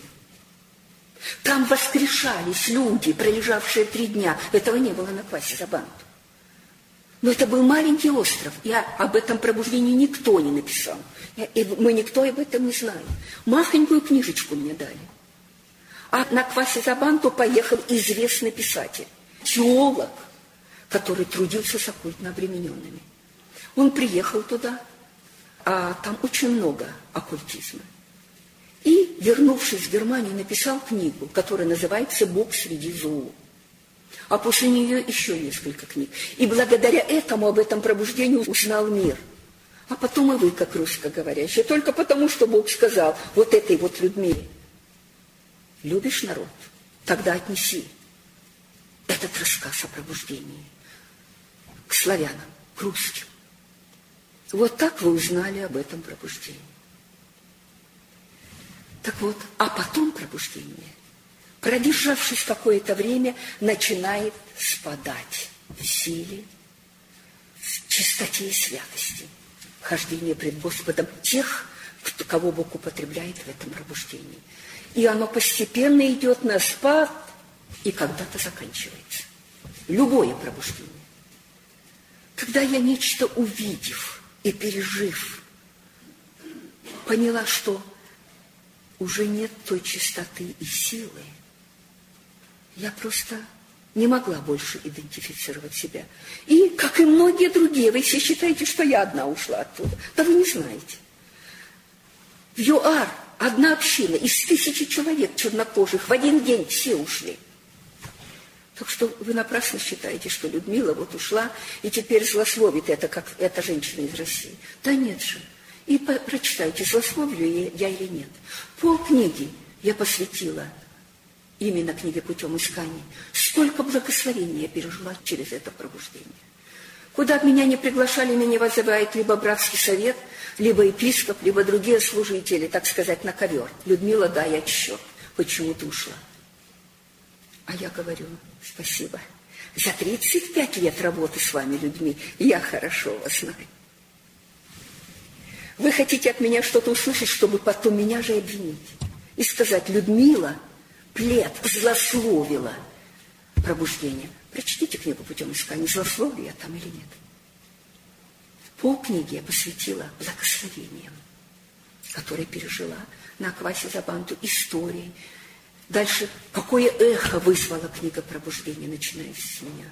Там воскрешались люди, пролежавшие три дня. Этого не было на Кваси Забанту. Но это был маленький остров, и об этом пробуждении никто не написал. И мы никто об этом не знаем. Махонькую книжечку мне дали. А на Кваси Забанту поехал известный писатель, теолог, который трудился с оккультно обремененными. Он приехал туда, а там очень много оккультизма. И, вернувшись в Германию, написал книгу, которая называется «Бог среди зоо». А после нее еще несколько книг. И благодаря этому, об этом пробуждении узнал мир. А потом и вы, как русскоговорящие, только потому, что Бог сказал вот этой вот Людмиле: любишь народ? Тогда отнеси этот рассказ о пробуждении к славянам, к русским. Вот так вы узнали об этом пробуждении. Так вот, а потом пробуждение, продержавшись какое-то время, начинает спадать в силе, в чистоте и святости, хождение пред Господом тех, кто, кого Бог употребляет в этом пробуждении. И оно постепенно идет на спад и когда-то заканчивается. Любое пробуждение. Когда я, нечто увидев и пережив, поняла, что уже нет той чистоты и силы, я просто не могла больше идентифицировать себя. И, как и многие другие, вы все считаете, что я одна ушла оттуда. Да вы не знаете. В ЮАР одна община из тысячи человек чернокожих в один день все ушли. Так что вы напрасно считаете, что Людмила вот ушла и теперь злословит это, как эта женщина из России. Да нет же. И по- прочитайте, злословлю я или нет. Полкниги я посвятила именно книге «Путем искания». Сколько благословений я пережила через это пробуждение. Куда бы меня не приглашали, меня вызывает либо братский совет, либо епископ, либо другие служители, так сказать, на ковер. Людмила, дай отчет, почему ты ушла. А я говорю, спасибо. За тридцать пять лет работы с вами, людьми, я хорошо вас знаю. Вы хотите от меня что-то услышать, чтобы потом меня же обвинить. И сказать, Людмила, плед, злословила пробуждение. Прочтите книгу «Путем искания», злословлю я там или нет. Полкниги я посвятила благословениям, которые пережила на Аквасе Забанту, истории. Дальше, какое эхо вызвала книга пробуждения, начиная с меня.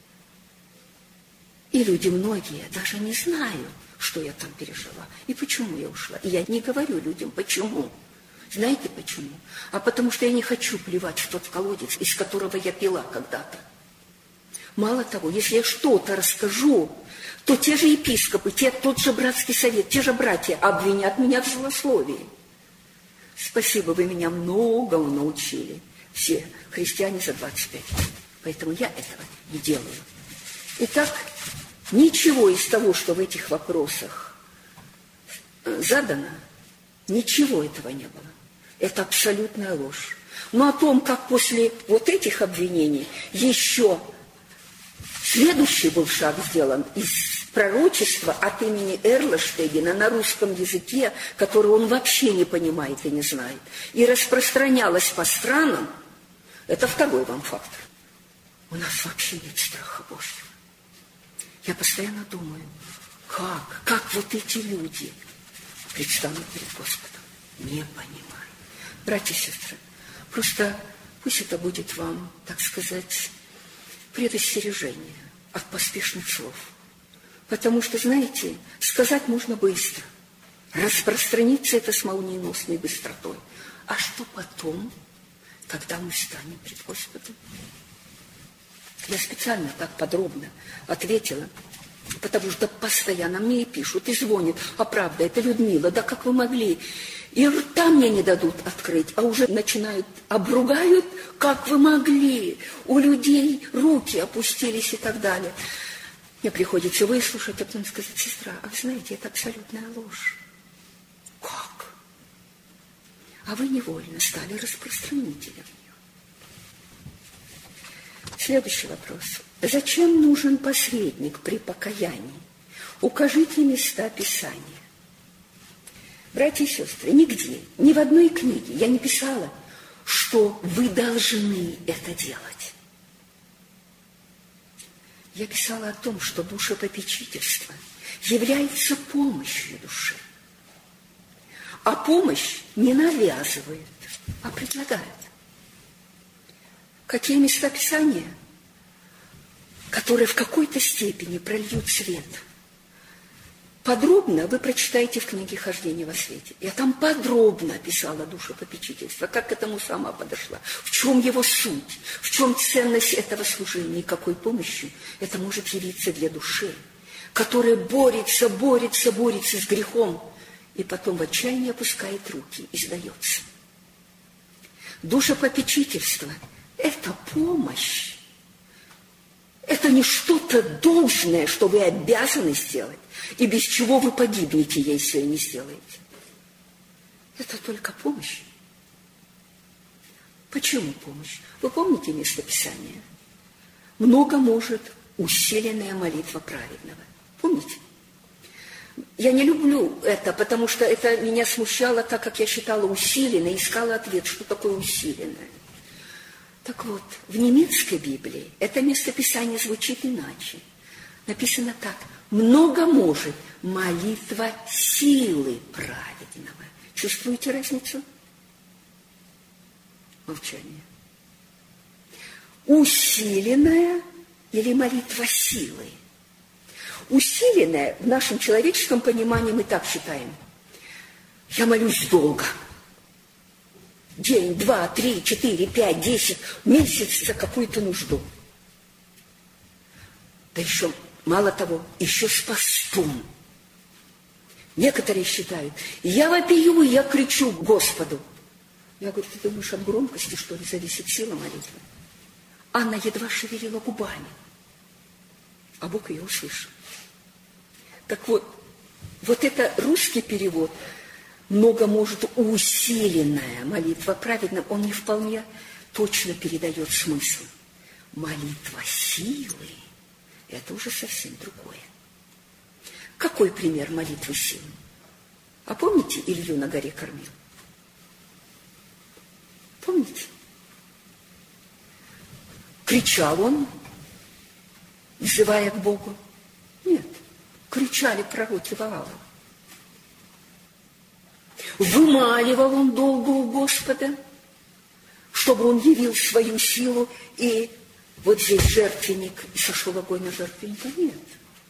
И люди многие даже не знают, что я там пережила и почему я ушла. И я не говорю людям, почему. Знаете почему? А потому что я не хочу плевать в тот колодец, из которого я пила когда-то. Мало того, если я что-то расскажу, то те же епископы, те, тот же братский совет, те же братья обвинят меня в злословии. Спасибо, вы меня многому научили. Все христиане за двадцать пять лет. Поэтому я этого не делаю. Итак, ничего из того, что в этих вопросах задано, ничего этого не было. Это абсолютная ложь. Но о том, как после вот этих обвинений еще следующий был шаг сделан из пророчества от имени Эрлаштегена на русском языке, который он вообще не понимает и не знает, и распространялось по странам, это второй вам фактор. У нас вообще нет страха Божьего. Я постоянно думаю, как, как вот эти люди предстанут перед Господом. Не понимаю. Братья и сестры, просто пусть это будет вам, так сказать, предостережение от поспешных слов. Потому что, знаете, сказать можно быстро. Распространиться это с молниеносной быстротой. А что потом, когда мы встанем пред Господом? Я специально так подробно ответила, потому что постоянно мне и пишут, и звонят. А правда, это Людмила, да как вы могли? И рта мне не дадут открыть, а уже начинают, обругают, как вы могли. У людей руки опустились и так далее. Мне приходится выслушать, а потом сказать, сестра, а вы знаете, это абсолютная ложь. Как? А вы невольно стали распространителем ее. Следующий вопрос. Зачем нужен посредник при покаянии? Укажите места Писания. Братья и сестры, нигде, ни в одной книге я не писала, что вы должны это делать. Я писала о том, что душепопечительство является помощью души. А помощь не навязывает, а предлагает. Какие места Писания, которые в какой-то степени прольют свет? Подробно вы прочитаете в книге «Хождение во свете». Я там подробно описала душепопечительство, как к этому сама подошла, в чем его суть, в чем ценность этого служения и какой помощью это может явиться для души, которая борется, борется, борется с грехом и потом в отчаянии опускает руки и сдается. Душепопечительство – это помощь. Это не что-то должное, что вы обязаны сделать, и без чего вы погибнете, если не сделаете. Это только помощь. Почему помощь? Вы помните место Писания? Много может усиленная молитва праведного. Помните? Я не люблю это, потому что это меня смущало, так как я считала усиленно, искала ответ, что такое усиленное. Так вот, в немецкой Библии это местописание звучит иначе. Написано так: много может молитва силы праведного. Чувствуете разницу? Молчание. Усиленная или молитва силы? Усиленная в нашем человеческом понимании мы так считаем. Я молюсь долго. День, два, три, четыре, пять, десять, месяц за какую-то нужду. Да еще, мало того, еще с постом. Некоторые считают, я вопию, я кричу к Господу. Я говорю, ты думаешь, от громкости, что ли, зависит сила молитвы? Анна едва шевелила губами, а Бог ее услышал. Так вот, вот это русский перевод, много может усиленная молитва праведная, он не вполне точно передает смысл. Молитва силы – это уже совсем другое. Какой пример молитвы силы? А помните, Илью на горе кормил? Помните? Кричал он, взывая к Богу? Нет. Кричали пророки Ваала. Вымаливал он долго у Господа, чтобы он явил свою силу, и вот здесь жертвенник, и сошел огонь на жертвенника. Нет.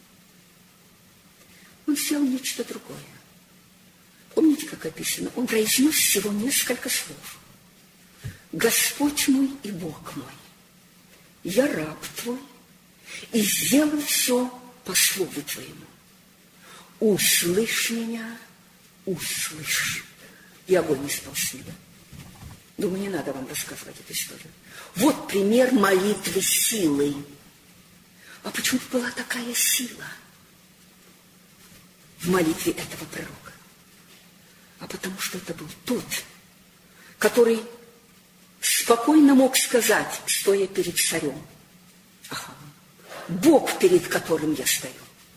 Он сделал нечто другое. Помните, как описано? Он произнес всего несколько слов. «Господь мой и Бог мой, я раб твой, и сделал все по слову твоему. Услышь меня, услышь». И огонь не спал с неба. Думаю, не надо вам рассказывать эту историю. Вот пример молитвы силы. А почему была такая сила в молитве этого пророка? А потому что это был тот, который спокойно мог сказать, стоя перед царем: ага, Бог, перед которым я стою.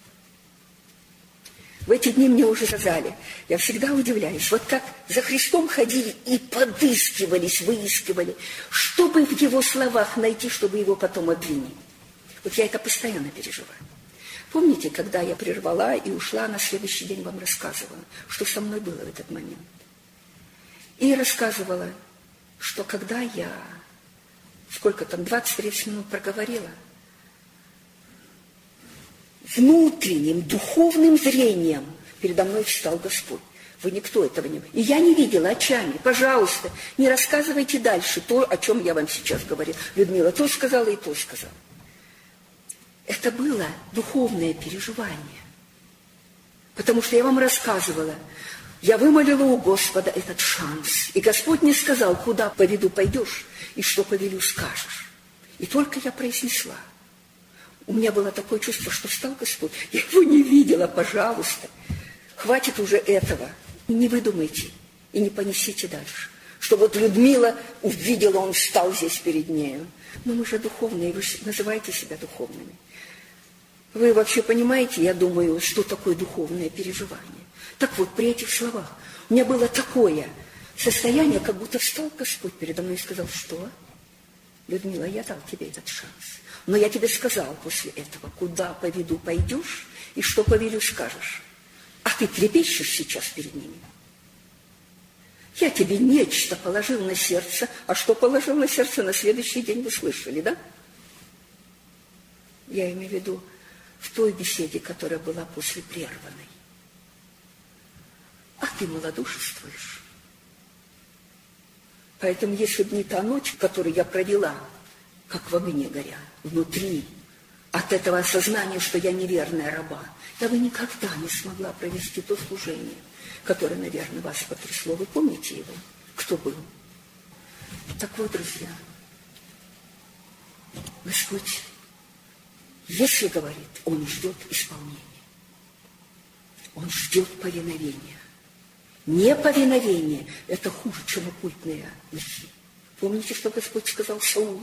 В эти дни мне уже сказали, я всегда удивляюсь, вот как за Христом ходили и подыскивались, выискивали, чтобы в его словах найти, чтобы его потом обвинить. Вот я это постоянно переживаю. Помните, когда я прервала и ушла, на следующий день вам рассказывала, что со мной было в этот момент. И рассказывала, что когда я, сколько там, двадцать-тридцать минут проговорила, внутренним, духовным зрением передо мной встал Господь. Вы никто этого не... И я не видела очами. Пожалуйста, не рассказывайте дальше то, о чем я вам сейчас говорю. Людмила то сказала и то сказала. Это было духовное переживание. Потому что я вам рассказывала, я вымолила у Господа этот шанс. И Господь мне сказал, куда поведу пойдешь, и что повелю скажешь. И только я произнесла. У меня было такое чувство, что встал Господь. Я его не видела, пожалуйста. Хватит уже этого. Не выдумайте и не понесите дальше. Что вот Людмила увидела, он встал здесь перед нею. Но мы же духовные, вы называете себя духовными. Вы вообще понимаете, я думаю, что такое духовное переживание. Так вот, при этих словах у меня было такое состояние, как будто встал Господь передо мной и сказал, что? Людмила, я дал тебе этот шанс. Но я тебе сказал после этого, куда поведу пойдешь и что повелю скажешь. А ты трепещешь сейчас перед ними. Я тебе нечто положил на сердце, а что положил на сердце, на следующий день вы слышали, да? Я имею в виду в той беседе, которая была после прерванной. А ты малодушествуешь. Поэтому, если бы не та ночь, которую я провела, как в огне горя, внутри, от этого осознания, что я неверная раба, я бы никогда не смогла провести то служение, которое, наверное, вас потрясло. Вы помните его? Кто был? Так вот, друзья, Господь, если говорит, Он ждет исполнения. Он ждет повиновения. Неповиновение – это хуже, чем оккультные грехи. Помните, что Господь сказал Саулу?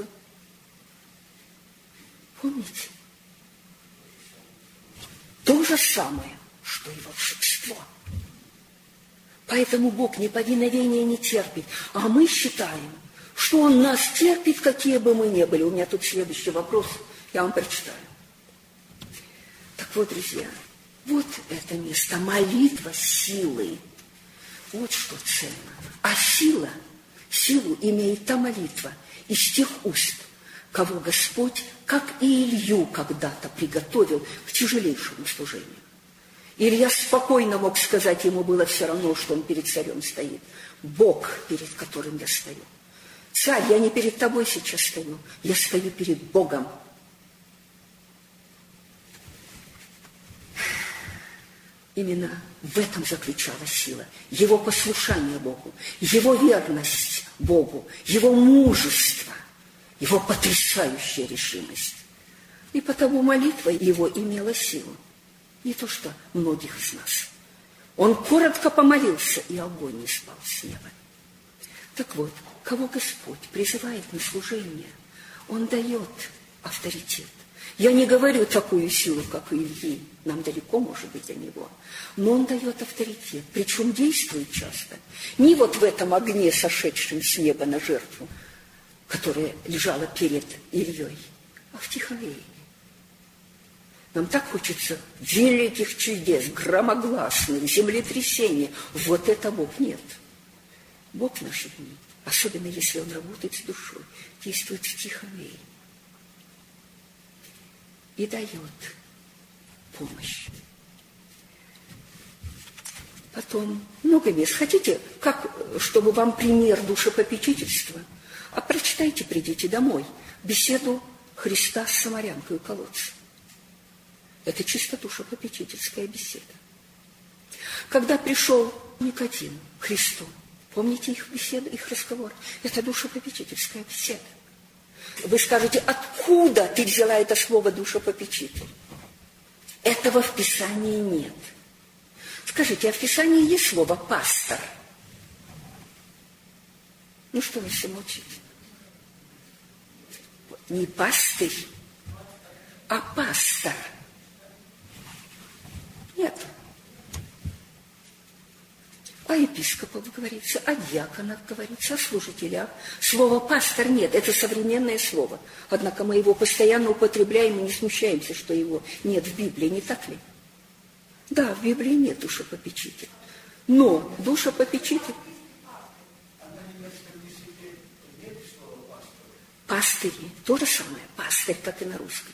Помните? То же самое, что и волшебство. Поэтому Бог неповиновения не терпит. А мы считаем, что Он нас терпит, какие бы мы ни были. У меня тут следующий вопрос, я вам прочитаю. Так вот, друзья, вот это место, молитва силы. Вот что ценно. А сила, силу имеет та молитва из тех уст, кого Господь, как и Илью когда-то приготовил к тяжелейшему служению. Илья спокойно мог сказать, ему было все равно, что он перед царем стоит. Бог, перед которым я стою. Царь, я не перед тобой сейчас стою, я стою перед Богом. Именно в этом заключалась сила. Его послушание Богу, его верность Богу, его мужество, его потрясающая решимость. И потому молитва его имела силу. Не то, что многих из нас. Он коротко помолился, и огонь не спал с неба. Так вот, кого Господь призывает на служение, Он дает авторитет. Я не говорю такую силу, как у Ильи, нам далеко, может быть, до него, но Он дает авторитет, причем действует часто. Не вот в этом огне, сошедшем с неба на жертву, которая лежала перед Ильей, а в тиховении. Нам так хочется великих чудес, громогласных, землетрясений. Вот это Бог нет. Бог в наши дни, особенно если Он работает с душой, действует в тиховении и дает помощь. Потом много мест. Хотите, как, чтобы вам пример душепопечительства? А прочитайте, придите домой, беседу Христа с самарянкой у колодца. Это чисто душепопечительская беседа. Когда пришел Никодим к Христу, помните их беседу, их разговор? Это душепопечительская беседа. Вы скажете, откуда ты взяла это слово душепопечитель? Этого в Писании нет. Скажите, а в Писании есть слово пастор? Ну что вы все молчите? Не пастырь, а пастор. Нет. О епископах говорится, о диаконах говорится, о служителях. Слова «пастор» нет, это современное слово. Однако мы его постоянно употребляем и не смущаемся, что его нет в Библии, не так ли? Да, в Библии нет душепопечителя. Но душепопечитель... Пастыри, то же самое, пастырь, как и на русском.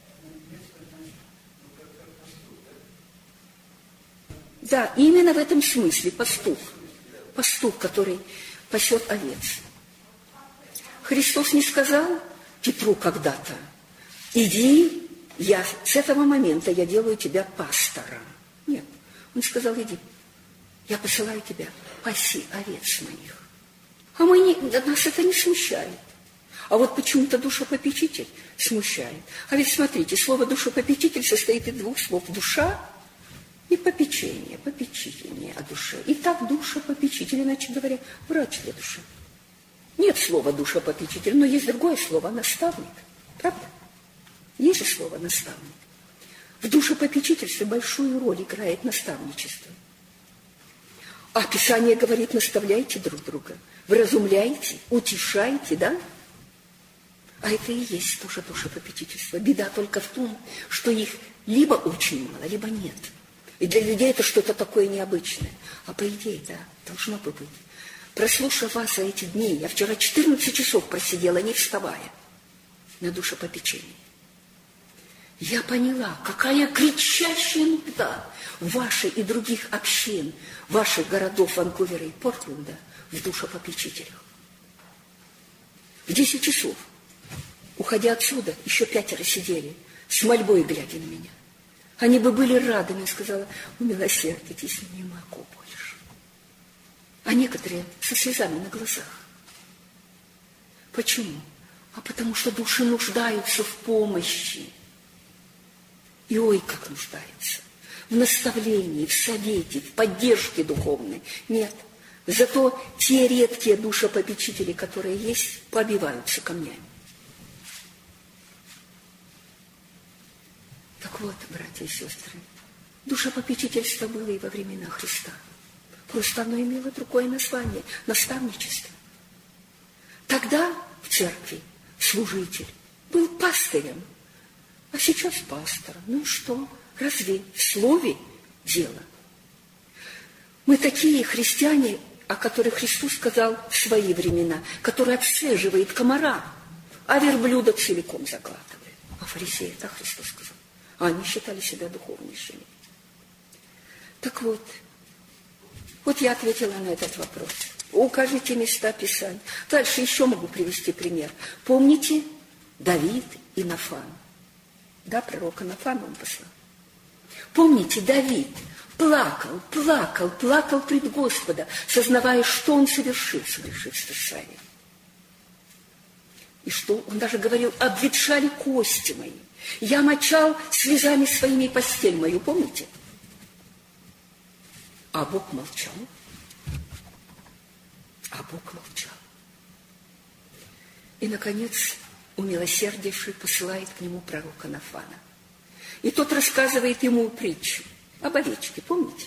Да, именно в этом смысле пастух. Пастух, который пасет овец. Христос не сказал Петру когда-то, иди, я, с этого момента я делаю тебя пастором. Нет, Он сказал, иди, я посылаю тебя, паси овец моих. А мы не, нас это не смущает. А вот почему-то душепопечитель смущает. А ведь смотрите, слово душепопечитель состоит из двух слов. Душа и попечение, попечение о душе. И так душепопечитель, иначе говоря, врач для души. Нет слова душепопечитель, но есть другое слово наставник. Правда? Есть же слово наставник. В душепопечительстве большую роль играет наставничество. А Писание говорит, наставляйте друг друга, вразумляйте, утешайте, да? А это и есть тоже душепопечительство. Беда только в том, что их либо очень мало, либо нет. И для людей это что-то такое необычное. А по идее, да, должно бы быть. Прослушав вас за эти дни, я вчера четырнадцать часов просидела, не вставая, на душепопечении. Я поняла, какая кричащая нужда вашей и других общин, ваших городов Ванкувера и Портленда в душепопечителях. В десять часов, уходя отсюда, еще пятеро сидели, с мольбой глядя на меня. Они бы были рады, но я сказала, умилосердитесь, не могу больше. А некоторые со слезами на глазах. Почему? А потому что души нуждаются в помощи. И ой, как нуждаются. В наставлении, в совете, в поддержке духовной. Нет. Зато те редкие душепопечители, которые есть, побиваются камнями. Так вот, братья и сестры, Душепопечительство было и во времена Христа. Просто оно имело другое название – наставничество. Тогда в церкви служитель был пастырем, а сейчас пастор. Ну что, разве в слове дело? Мы такие христиане, о которых Христос сказал в свои времена, которые обслеживает комара, а верблюда целиком заглатывает. А фарисеи, так Христос сказал. А они считали себя духовнейшими. Так вот, вот я ответила на этот вопрос. Укажите места Писания. Дальше еще могу привести пример. Помните Давид и Нафан? Да, пророка Нафана он послал. Помните, Давид плакал, плакал, плакал пред Господа, сознавая, что он совершил, совершив с Исаией. И что он даже говорил: обветшали кости мои. Я мочал слезами своими постель мою, помните? А Бог молчал. А Бог молчал. И, наконец, умилосердивший посылает к нему пророка Нафана. И тот рассказывает ему притчу об овечке, помните?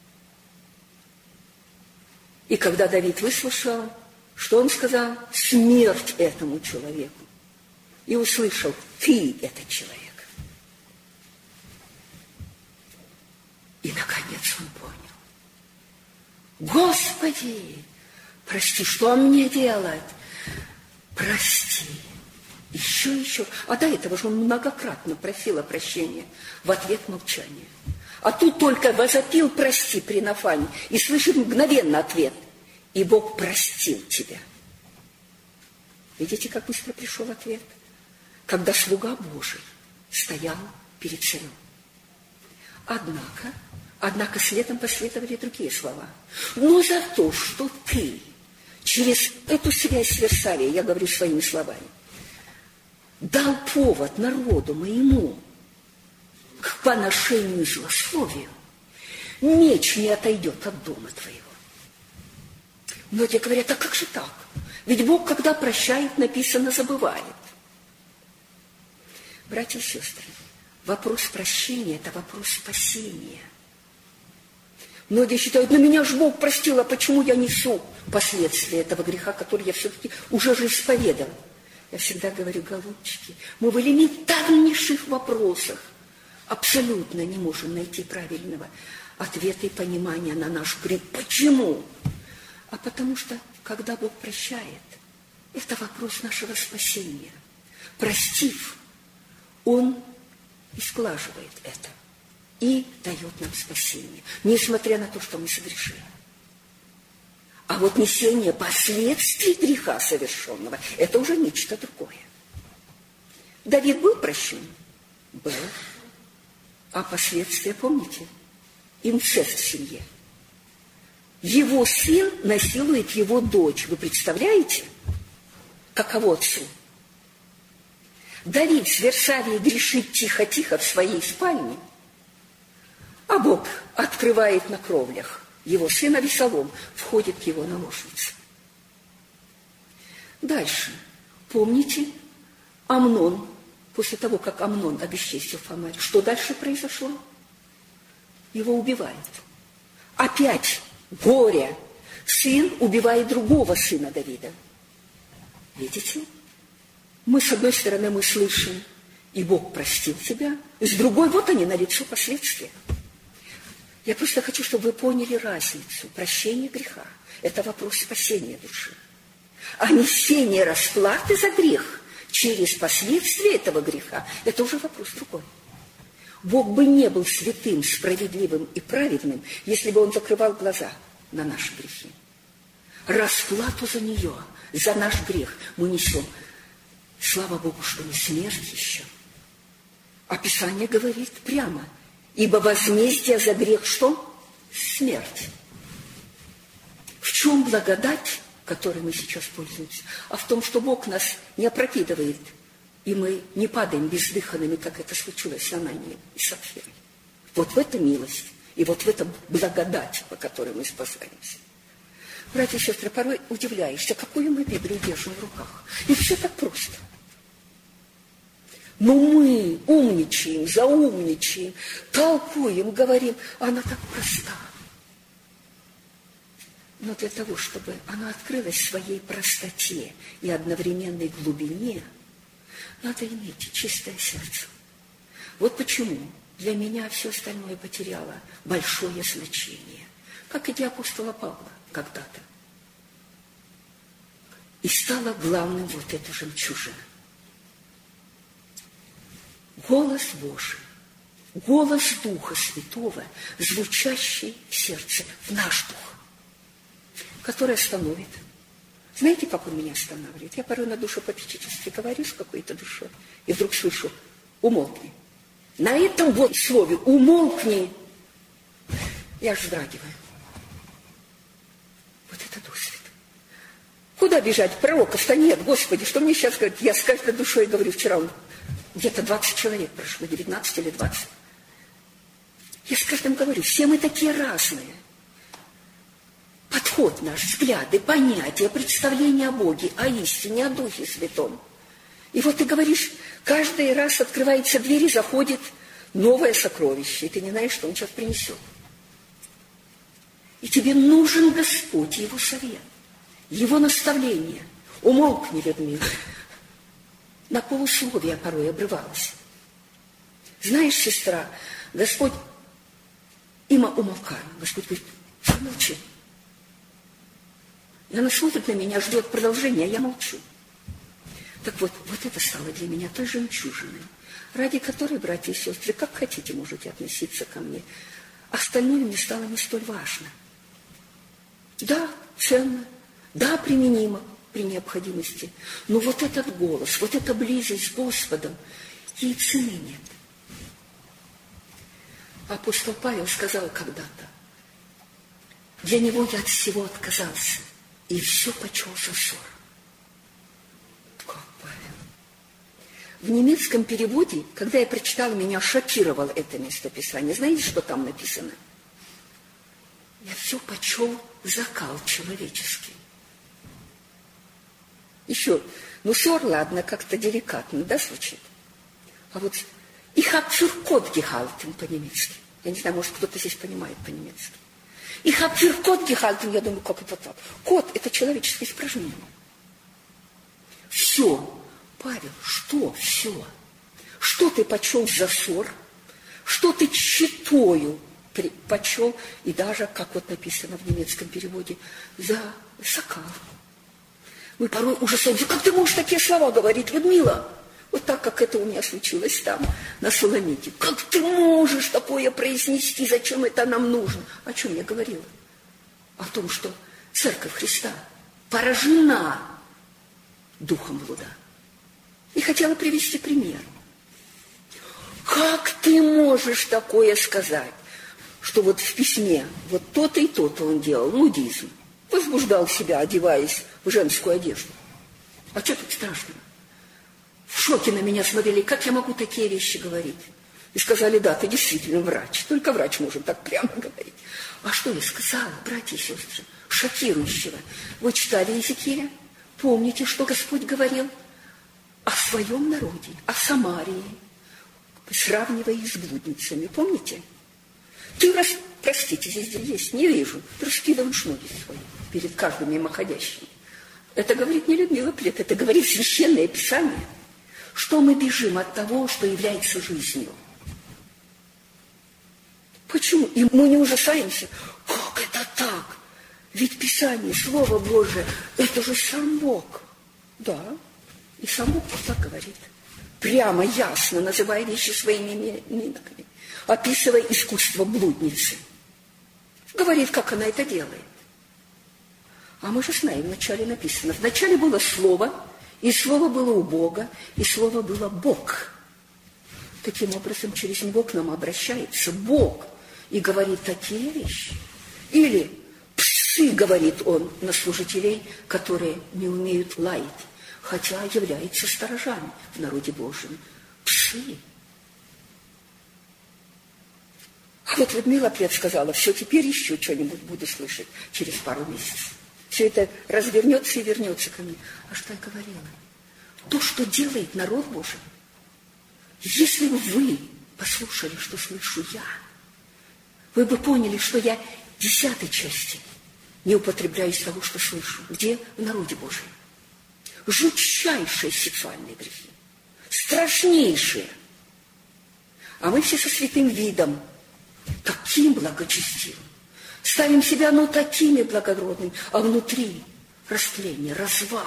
И когда Давид выслушал, что он сказал? Смерть этому человеку. И услышал: ты этот человек. И, наконец, он понял: Господи, прости, что мне делать? Прости. Еще, еще. А до этого же он многократно просил о прощении. В ответ молчание. А тут только возопил: прости, при Нафане. И слышит мгновенно ответ: и Бог простил тебя. Видите, как быстро пришел ответ? Когда слуга Божий стоял перед царем. Однако, однако следом последовали другие слова. Но за то, что ты через эту связь с Версалией, я говорю своими словами, дал повод народу моему к поношению и злословию, меч не отойдет от дома твоего. Многие говорят: а как же так? Ведь Бог, когда прощает, написано, забывает. Братья и сестры, вопрос прощения – это вопрос спасения. Многие считают: ну меня же Бог простил, а почему я несу последствия этого греха, который я все-таки уже же исповедал? Я всегда говорю: голубчики, мы в элементарнейших вопросах абсолютно не можем найти правильного ответа и понимания на наш грех. Почему? А потому что, когда Бог прощает, это вопрос нашего спасения. Простив, Он изглаживает это и дает нам спасение, несмотря на то, что мы согрешили. А вот несение последствий греха совершенного – это уже нечто другое. Давид был прощен? Был. А последствия, помните? Инцест в семье. Его сын насилует его дочь. Вы представляете, каково отцу? Давид с Версалией грешит тихо-тихо в своей спальне, а Бог открывает на кровлях. Его сын Авесолом входит к его наложнице. Дальше. Помните, Амнон, после того, как Амнон обесчестил Тамару, что дальше произошло? Его убивают. Опять горе. Сын убивает другого сына Давида. Видите? Мы, с одной стороны, мы слышим: и Бог простил тебя. С другой, вот они, налицо последствия. Я просто хочу, чтобы вы поняли разницу. Прощение греха – это вопрос спасения души. А несение расплаты за грех через последствия этого греха – это уже вопрос другой. Бог бы не был святым, справедливым и праведным, если бы Он закрывал глаза на наши грехи. Расплату за нее, за наш грех мы несем. Слава Богу, что не смерть еще. А Писание говорит прямо: ибо возмездие за грех что? Смерть. В чем благодать, которой мы сейчас пользуемся? А в том, что Бог нас не опрокидывает, и мы не падаем бездыханными, как это случилось с Ананией и Сапфирой. Вот в этом милость, и вот в этом благодать, по которой мы спасаемся. Братья и сестры, порой удивляешься, какую мы Библию держим в руках. И все так просто. Но мы умничаем, заумничаем, толкуем, говорим, она так проста. Но для того, чтобы она открылась в своей простоте и одновременной глубине, надо иметь чистое сердце. Вот почему для меня все остальное потеряло большое значение, как и для апостола Павла когда-то. И стало главным вот эта жемчужина. Голос Божий, голос Духа Святого, звучащий в сердце, в наш дух, который остановит. Знаете, как он меня останавливает? Я порой на душепопечительстве говорю с какой-то душой, и вдруг слышу: умолкни. На этом вот слове «умолкни» я аж вздрагиваю. Вот это Дух Святой. Куда бежать? Пророков-то нет, Господи, что мне сейчас говорить? Я с каждой душой говорю, вчера он, где-то двадцать человек прошло, девятнадцать или двадцать. Я с каждым говорю, все мы такие разные. Подход наш, взгляды, понятия, представления о Боге, о истине, о Духе Святом. И вот ты говоришь, каждый раз открывается дверь и заходит новое сокровище, и ты не знаешь, что он сейчас принесет. И тебе нужен Господь, Его совет, Его наставление. Умолкни, Людмила. На полусловие порой обрывалась. Знаешь, сестра, Господь, и мы умолкаем. Господь говорит, замолчи. И она смотрит на меня, ждет продолжения, а я молчу. Так вот, вот это стало для меня той жемчужиной, ради которой, братья и сестры, как хотите, можете относиться ко мне. Остальное мне стало не столь важно. Да, ценно, да, применимо при необходимости, но вот этот голос, вот эта близость с Господом, ей цены нет. Апостол Павел сказал когда-то, для него я от всего отказался и все почел за ссор. Как Павел. В немецком переводе, когда я прочитала, меня шокировало это местописание. Знаете, что там написано? Я все почел за кал человеческий. Еще, ну ссор, ладно, как-то деликатно, да, звучит? А вот ich hab für Gott gehalten по-немецки. Я не знаю, может, кто-то здесь понимает по-немецки. Ich hab für Gott gehalten, я думаю, как это так? Кот – это человеческое испражнение. Все. Павел, что все? Что ты почел за ссор? Что ты читою почел? И даже, как вот написано в немецком переводе, за сокал. Мы порой ужасаемся. Как ты можешь такие слова говорить, Людмила? Вот так, как это у меня случилось там, на Суламите. Как ты можешь такое произнести? Зачем это нам нужно? О чем я говорила? О том, что Церковь Христа поражена духом блуда. И хотела привести пример. Как ты можешь такое сказать, что вот в письме вот то-то и то-то он делал, нудизм, возбуждал себя, одеваясь в женскую одежду. А что тут страшного? В шоке на меня смотрели, как я могу такие вещи говорить? И сказали, да, ты действительно врач. Только врач может так прямо говорить. А что я сказала, братья и сестры, шокирующего? Вы читали Иезекииля? Помните, что Господь говорил о своем народе, о Самарии, сравнивая их с блудницами? Помните? Ты, раз, простите, здесь есть, не вижу, раскидываешь ноги свои перед каждым мимоходящим. Это говорит не Людмила Плет, это говорит Священное Писание. Что мы бежим от того, что является жизнью? Почему? И мы не ужасаемся. Как это так? Ведь Писание, Слово Божие, это же сам Бог. Да, и сам Бог вот так говорит. Прямо, ясно, называя вещи своими именами, описывая искусство блудницы. Говорит, как она это делает. А мы же знаем, вначале написано. Вначале было Слово, и Слово было у Бога, и Слово было Бог. Таким образом, через Него к нам обращается Бог и говорит такие вещи. Или псы, говорит Он на служителей, которые не умеют лаять, хотя являются сторожами в народе Божьем. Псы. А вот Людмила Плет сказала, все, теперь еще что-нибудь буду слышать через пару месяцев. Все это развернется и вернется ко мне. А что я говорила? То, что делает народ Божий, Если бы вы послушали, что слышу я, вы бы поняли, что я десятой части не употребляю из того, что слышу. Где? В народе Божьем. Жутчайшие сексуальные грехи. Страшнейшие. А мы все со святым видом, таким благочестивым. Ставим себя, ну, такими благородными, а внутри растление, развал.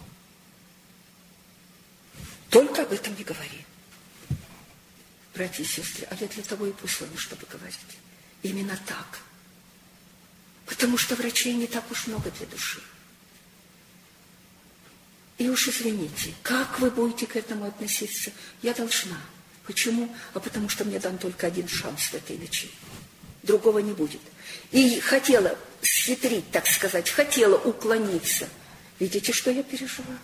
Только об этом не говори. Братья и сестры, а я для того и послана, чтобы говорить. Именно так. Потому что врачей не так уж много для души. И уж извините, как вы будете к этому относиться? Я должна. Почему? А потому что мне дан только один шанс в этой ночи. Другого не будет. И хотела схитрить, так сказать, хотела уклониться. Видите, что я пережила?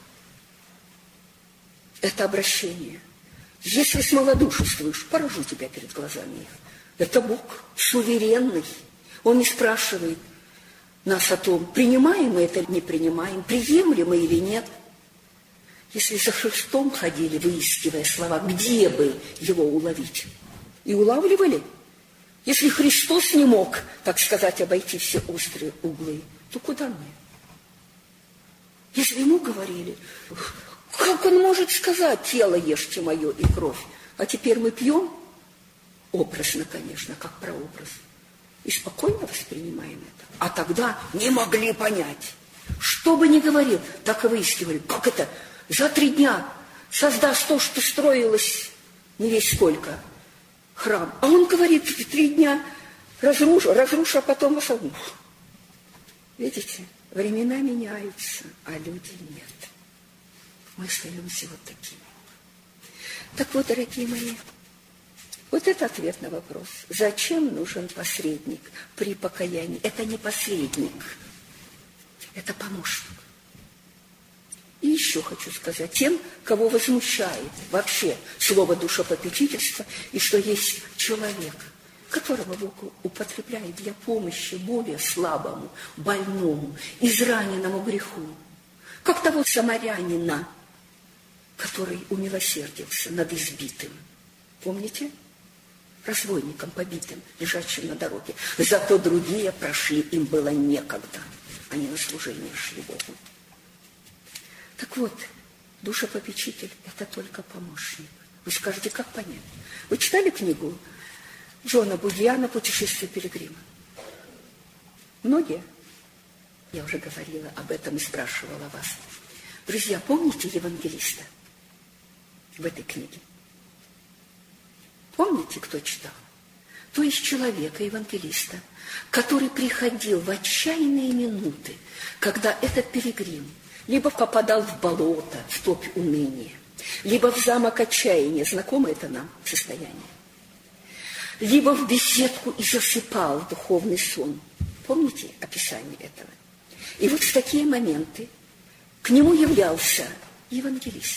Это обращение. Если смолодушествуешь, поражу тебя перед глазами их. Это Бог суверенный. Он не спрашивает нас о том, принимаем мы это или не принимаем, приемлем мы или нет. Если за Христом ходили, выискивая слова, где бы его уловить? И улавливали. Если Христос не мог, так сказать, обойти все острые углы, то куда мне? Если ему говорили, как он может сказать, тело ешьте мое и кровь, а теперь мы пьем, образно, конечно, как прообраз, и спокойно воспринимаем это. А тогда не могли понять. Что бы ни говорил, так и выискивали. Как это? За три дня создаст то, что строилось не весь сколько, храм. А он говорит, три дня разрушу, разрушу, а потом воссозну. Видите, времена меняются, а люди нет. Мы остаемся вот такими. Так вот, дорогие мои, вот это ответ на вопрос. Зачем нужен посредник при покаянии? Это не посредник, это помощник. И еще хочу сказать тем, кого возмущает вообще слово душепопечительство, и что есть человек, которого Бог употребляет для помощи более слабому, больному, израненному греху, как того самарянина, который умилосердился над избитым. Помните? Разбойником побитым, лежащим на дороге. Зато другие прошли, им было некогда. Они на служение шли Богу. Так вот, душепопечитель – это только помощник. Вы скажете, как понять? Вы читали книгу Джона Будьяна «Путешествие пилигрима»? Многие? Я уже говорила об этом и спрашивала вас. Друзья, помните евангелиста в этой книге? Помните, кто читал? То есть человека, евангелиста, который приходил в отчаянные минуты, когда этот пилигрим либо попадал в болото, в топь уныния, либо в замок отчаяния, знакомо это нам состояние, либо в беседку и засыпал в духовный сон. Помните описание этого? И вот в такие моменты к нему являлся евангелист.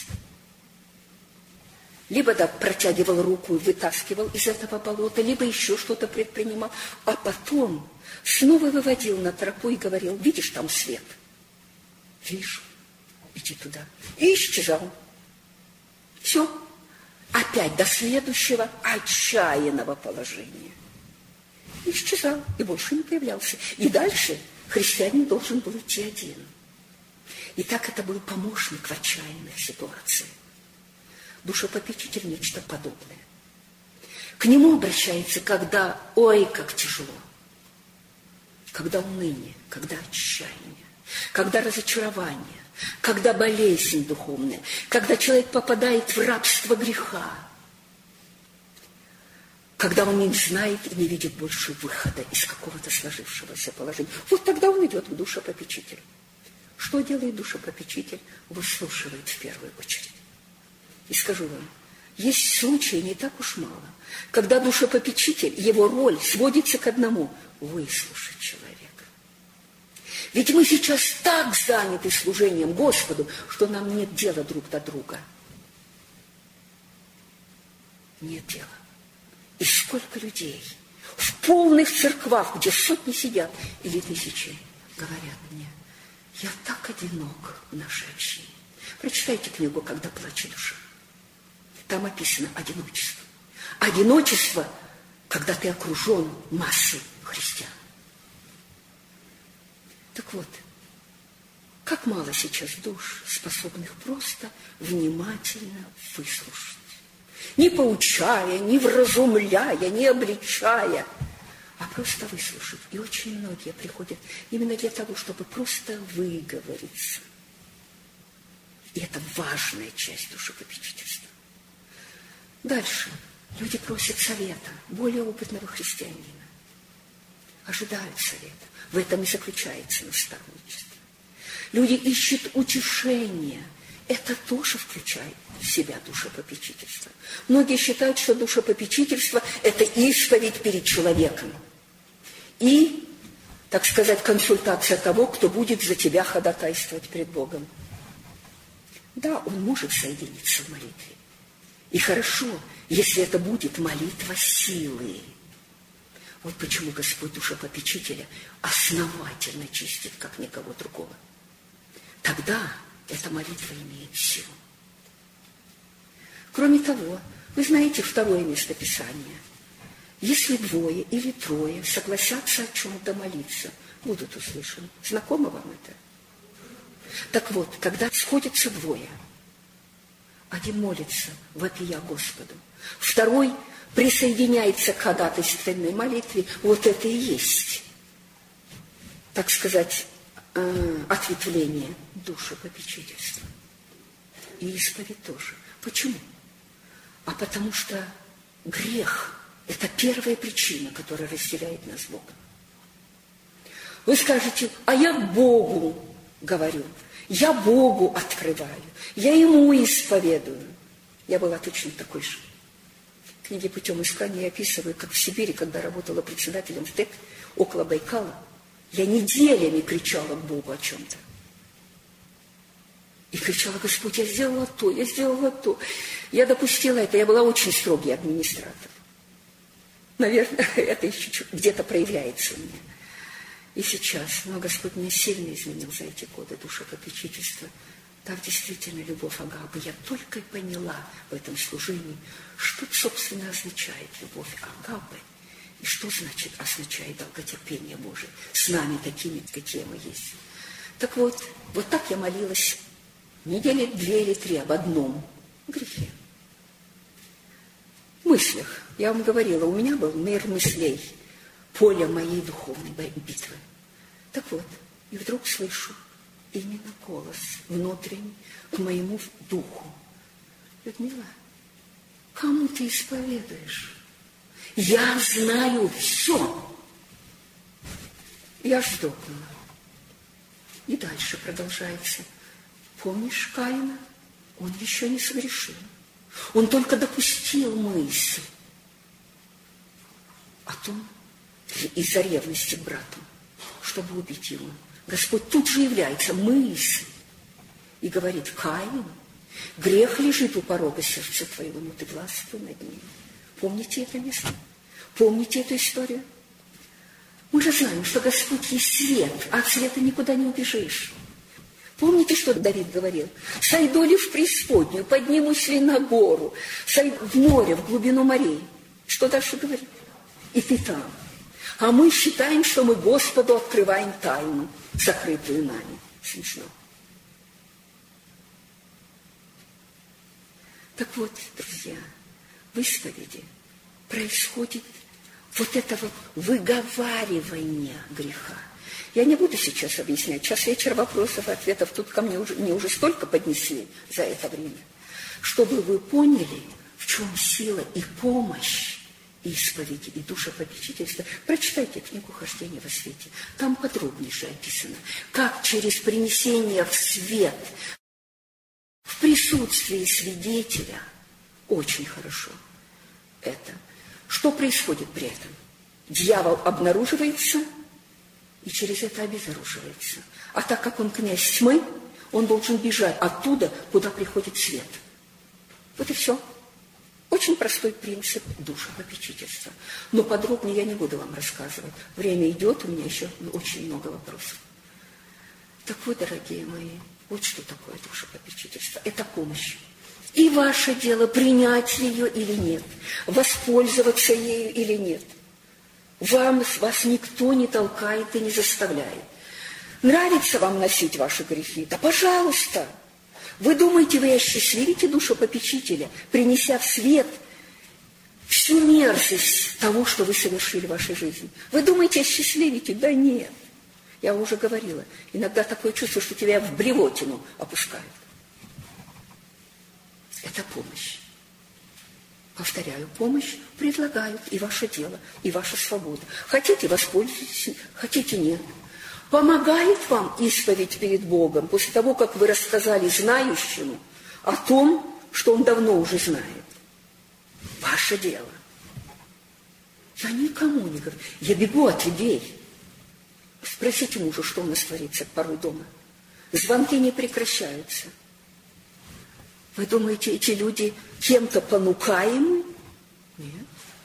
Либо да, протягивал руку и вытаскивал из этого болота, либо еще что-то предпринимал, а потом снова выводил на тропу и говорил, видишь, там свет? Вижу, иди туда. И исчезал. Все. Опять до следующего отчаянного положения. Исчезал и больше не появлялся. И дальше христианин должен был идти один. И так это был помощник в отчаянных ситуациях. Душепопечитель – нечто подобное. К нему обращается, когда, ой, как тяжело, когда уныние, когда отчаяние, когда разочарование, когда болезнь духовная, когда человек попадает в рабство греха, когда он не знает и не видит больше выхода из какого-то сложившегося положения. Вот тогда он идет к душепопечителю. Что делает душепопечитель? Выслушивает в первую очередь. И скажу вам, есть случаи не так уж мало, когда душепопечитель, его роль сводится к одному – выслушать человека. Ведь мы сейчас так заняты служением Господу, что нам нет дела друг до друга. Нет дела. И сколько людей в полных церквах, где сотни сидят или тысячи, говорят мне, я так одинок в нашей общине. Прочитайте книгу «Когда плачет душа». Там описано одиночество. Одиночество, когда ты окружен массой христиан. Так вот, как мало сейчас душ, способных просто внимательно выслушать. Не поучая, не вразумляя, не обличая, а просто выслушать. И очень многие приходят именно для того, чтобы просто выговориться. И это важная часть душепопечительства. Дальше. Люди просят совета более опытного христианина. Ожидают совета. В этом и заключается наставничество. Люди ищут утешения. Это тоже включает в себя душепопечительство. Многие считают, что душепопечительство – это исповедь перед человеком. И, так сказать, консультация того, кто будет за тебя ходатайствовать перед Богом. Да, он может соединиться в молитве. И хорошо, если это будет молитва силы. Вот почему Господь душепопечителя основательно чистит, как никого другого. Тогда эта молитва имеет силу. Кроме того, вы знаете второе место Писания. Если двое или трое согласятся о чем-то молиться, будут услышаны. Знакомо вам это? Так вот, когда сходятся двое, один молится, вопия Господу, второй присоединяется к ходатайственной молитве, вот это и есть, так сказать, ответвление душепопечительства. И исповедь тоже. Почему? А потому что грех – это первая причина, которая разделяет нас с Богом. Вы скажете, а я Богу говорю, я Богу открываю, я Ему исповедую. Я была точно такой же. В книге «Путем искания» я описываю, как в Сибири, когда работала председателем в ТЭК около Байкала, я неделями кричала к Богу о чем-то. И кричала: Господь, я сделала то, я сделала то. Я допустила это, я была очень строгий администратор. Наверное, это еще где-то проявляется у меня. И сейчас, но Господь меня сильно изменил за эти годы душепопечительства. Так действительно любовь Агапы. Я только и поняла в этом служении, что, собственно, означает любовь Агапы. И что значит означает долготерпение Божие с нами такими, какие мы есть. Так вот, вот так я молилась недели две или три об одном грехе. В мыслях. Я вам говорила, у меня был мир мыслей, поле моей духовной битвы. Так вот, и вдруг слышу именно голос внутренний к моему духу. Людмила, кому ты исповедуешь? Я знаю все. Я вздрогнула. И дальше продолжается. Помнишь Каина? Он еще не согрешил. Он только допустил мысль о том, из-за ревности к брату, чтобы убить его. Господь тут же является мысль и говорит: Каин, грех лежит у порога сердца твоего, но ты властвуй над ним. Помните это место? Помните эту историю? Мы же знаем, что Господь есть свет, а от света никуда не убежишь. Помните, что Давид говорил? «Сойду ли в преисподнюю, поднимусь ли на гору, сойду в море, в глубину морей». Что дальше говорит? И ты там. А мы считаем, что мы Господу открываем тайну, закрытую нами. Смешно. Так вот, друзья, в исповеди происходит вот это вот выговаривание греха. Я не буду сейчас объяснять. Час вечер вопросов и ответов тут ко мне уже, мне уже столько поднесли за это время, чтобы вы поняли, в чем сила и помощь исповеди и душепопечительства. Прочитайте книгу «Хождение во свете». Там подробнейше описано, как через принесение в свет, в присутствии свидетеля, очень хорошо это. Что происходит при этом? Дьявол обнаруживается и через это обезоруживается. А так как он князь тьмы, он должен бежать оттуда, куда приходит свет. Вот и все. Очень простой принцип душепопечительства. Но подробнее я не буду вам рассказывать. Время идет, у меня еще очень много вопросов. Так вот, дорогие мои, вот что такое душепопечительство. Это помощь. И ваше дело принять ее или нет, воспользоваться ею или нет. Вам, вас никто не толкает и не заставляет. Нравится вам носить ваши грехи? Да пожалуйста. Вы думаете, вы осчастливите душепопечителя, принеся в свет всю мерзость того, что вы совершили в вашей жизни? Вы думаете, осчастливите? Да нет. Я уже говорила, иногда такое чувство, что тебя в блевотину опускают. Это помощь. Повторяю, помощь предлагают, и ваше дело, и ваша свобода. Хотите, воспользуйтесь, хотите, нет. Помогает вам исповедь перед Богом после того, как вы рассказали знающему о том, что он давно уже знает. Ваше дело. Я никому не говорю. Я бегу от людей. Спросите мужа, что у нас творится порой дома. Звонки не прекращаются. Вы думаете, эти люди кем-то понукаемы? Нет.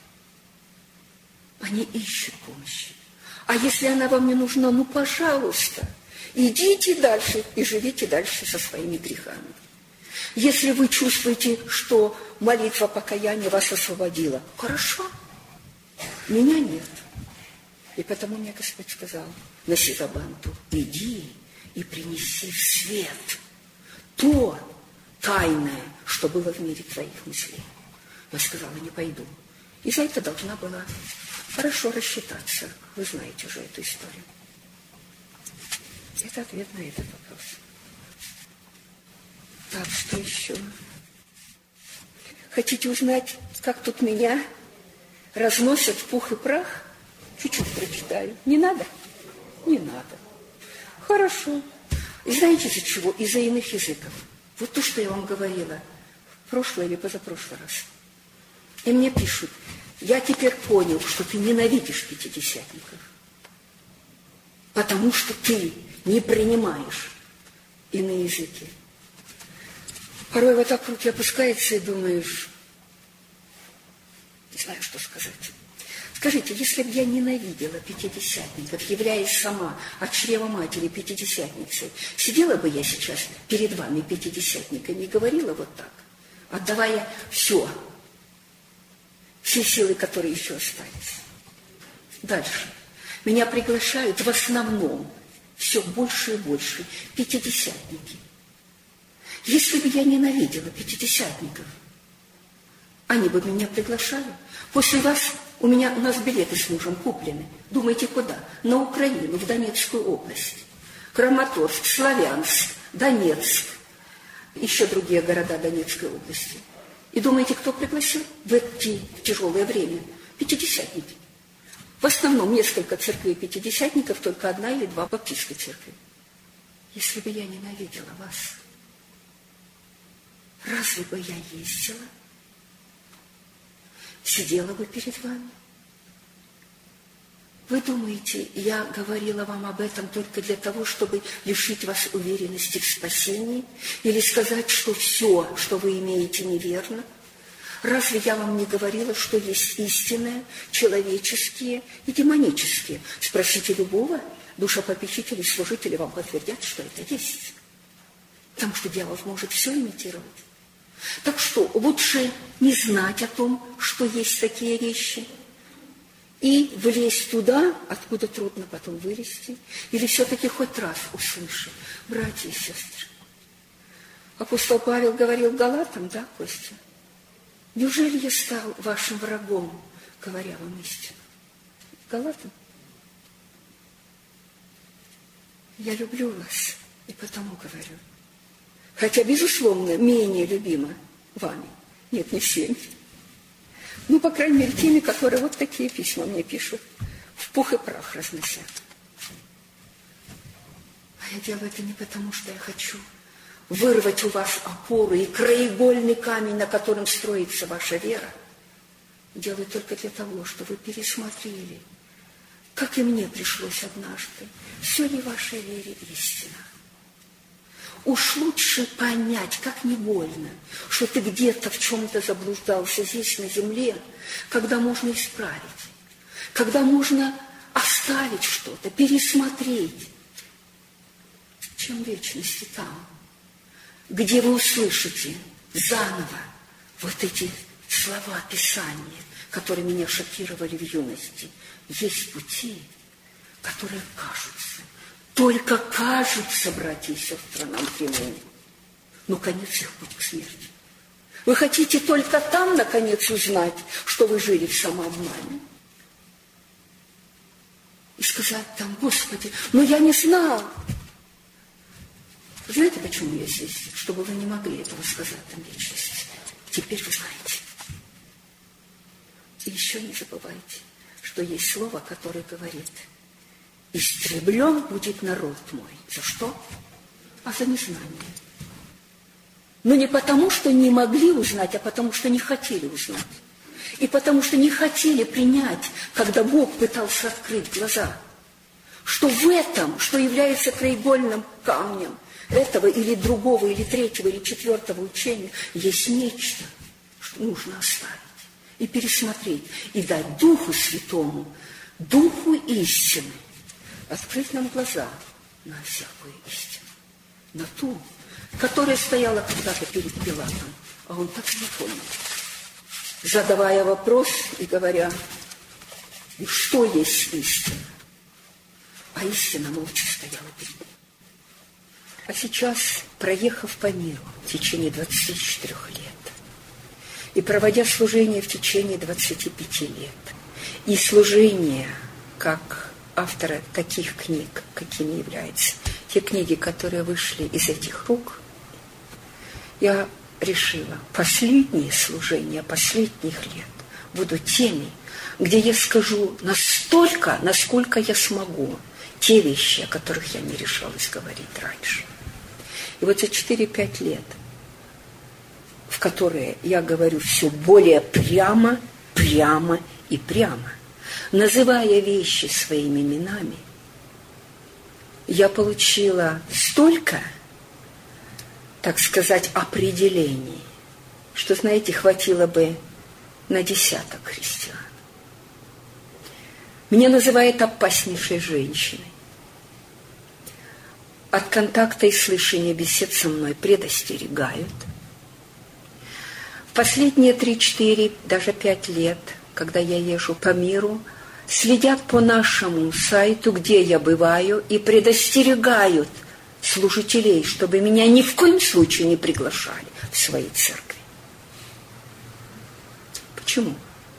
Они ищут помощи. А если она вам не нужна, ну, пожалуйста, идите дальше и живите дальше со своими грехами. Если вы чувствуете, что молитва покаяния вас освободила, хорошо, меня нет. И потому мне Господь сказал, Насирабанту, иди и принеси в свет то тайное, что было в мире твоих мыслей. Я сказала, не пойду. И за это должна была хорошо рассчитаться. Вы знаете уже эту историю. Это ответ на этот вопрос. Так, что еще? Хотите узнать, как тут меня разносят в пух и прах? Чуть-чуть прочитаю. Не надо? Не надо. Хорошо. И знаете из-за чего? Из-за иных языков. Вот то, что я вам говорила в прошлый или позапрошлый раз. И мне пишут, я теперь понял, что ты ненавидишь пятидесятников, потому что ты не принимаешь иные языки. Порой вот так руки опускаются и думаешь, не знаю, что сказать. Скажите, если бы я ненавидела пятидесятников, являясь сама от чрева матери пятидесятницей, сидела бы я сейчас перед вами пятидесятниками и говорила вот так, отдавая все, все силы, которые еще остались. Дальше. Меня приглашают в основном все больше и больше пятидесятники. Если бы я ненавидела пятидесятников, они бы меня приглашали. После вас у меня, у нас билеты с мужем куплены. Думаете, куда? На Украину, в Донецкую область. Краматорск, Славянск, Донецк. Еще другие города Донецкой области. И думаете, кто пригласил в эти в тяжелое время? Пятидесятники. В основном несколько церквей пятидесятников, только одна или два баптистской церкви. Если бы я ненавидела вас, разве бы я ездила? Сидела бы перед вами? Вы думаете, я говорила вам об этом только для того, чтобы лишить вас уверенности в спасении? Или сказать, что все, что вы имеете, неверно? Разве я вам не говорила, что есть истинное, человеческие и демонические? Спросите любого душепопечителя, служителя, вам подтвердят, что это есть. Потому что дьявол может все имитировать. Так что лучше не знать о том, что есть такие вещи, и влезть туда, откуда трудно потом вылезти, или все-таки хоть раз услышать, братья и сестры. Апостол Павел говорил Галатам, да, Костя? Неужели я стал вашим врагом, говоря вам истину? Галатам? Я люблю вас, и потому говорю. Хотя, безусловно, менее любима вами. Нет, не всеми. Ну, по крайней мере, теми, которые вот такие письма мне пишут, в пух и прах разнося. А я делаю это не потому, что я хочу вырвать у вас опору и краеугольный камень, на котором строится ваша вера. Делаю только для того, чтобы вы пересмотрели, как и мне пришлось однажды, все ли в вашей вере истина. Уж лучше понять, как не больно, что ты где-то в чем-то заблуждался здесь, на земле, когда можно исправить, когда можно оставить что-то, пересмотреть, чем в вечности там, где вы услышите заново вот эти слова Писания, которые меня шокировали в юности. Есть пути, которые кажутся, только кажутся, братья и сестры, нам прямыми. Но конец их путь к смерти. Вы хотите только там, наконец, узнать, что вы жили в самообмане? И сказать там: Господи, но я не знал. Знаете, почему я здесь? Чтобы вы не могли этого сказать там в вечности. Теперь вы знаете. И еще не забывайте, что есть слово, которое говорит: истреблен будет народ мой. За что? А за незнание. Но не потому, что не могли узнать, а потому, что не хотели узнать. И потому, что не хотели принять, когда Бог пытался открыть глаза, что в этом, что является краеугольным камнем этого или другого, или третьего, или четвертого учения, есть нечто, что нужно оставить и пересмотреть, и дать Духу Святому, Духу истины, открыть нам глаза на всякую истину, на ту, которая стояла когда-то перед Пилатом, а он так и не понял, задавая вопрос и говоря: что есть истина? А истина молча стояла перед ним. А сейчас, проехав по миру в течение двадцати четырёх лет и проводя служение в течение двадцати пяти лет, и служение как автора таких книг, какими являются те книги, которые вышли из этих рук, я решила, последние служения последних лет будут теми, где я скажу настолько, насколько я смогу, те вещи, о которых я не решалась говорить раньше. И вот за четыре-пять лет, в которые я говорю все более прямо, прямо и прямо, называя вещи своими именами, я получила столько, так сказать, определений, что, знаете, хватило бы на десяток христиан. Меня называют опаснейшей женщиной. От контакта и слышания бесед со мной предостерегают. В последние три-четыре, даже пять лет, когда я езжу по миру, следят по нашему сайту, где я бываю, и предостерегают служителей, чтобы меня ни в коем случае не приглашали в свои церкви. Почему?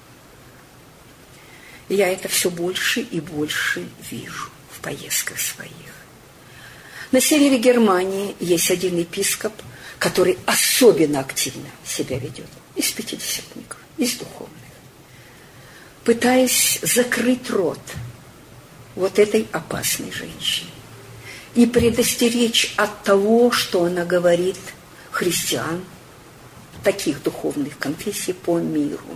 Я это все больше и больше вижу в поездках своих. На севере Германии есть один епископ, который особенно активно себя ведет. Из пятидесятников, из духовных. Пытаясь закрыть рот вот этой опасной женщине и предостеречь от того, что она говорит христиан, таких духовных конфессий по миру.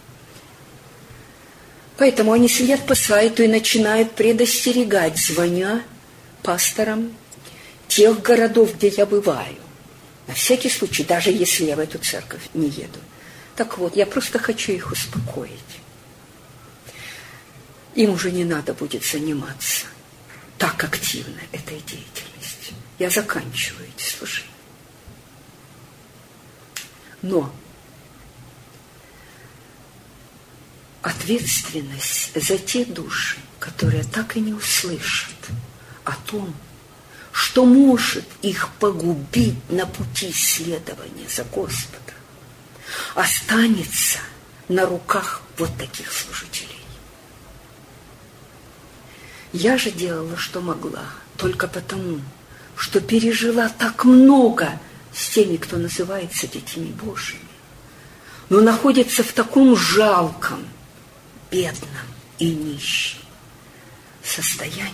Поэтому они сидят по сайту и начинают предостерегать, звоня пасторам тех городов, где я бываю. На всякий случай, даже если я в эту церковь не еду. Так вот, я просто хочу их успокоить. Им уже не надо будет заниматься так активно этой деятельностью. Я заканчиваю эти служения. Но ответственность за те души, которые так и не услышат о том, что может их погубить на пути исследования за Господа, останется на руках вот таких служителей. Я же делала, что могла, только потому, что пережила так много с теми, кто называется детьми Божьими, но находится в таком жалком, бедном и нищем состоянии.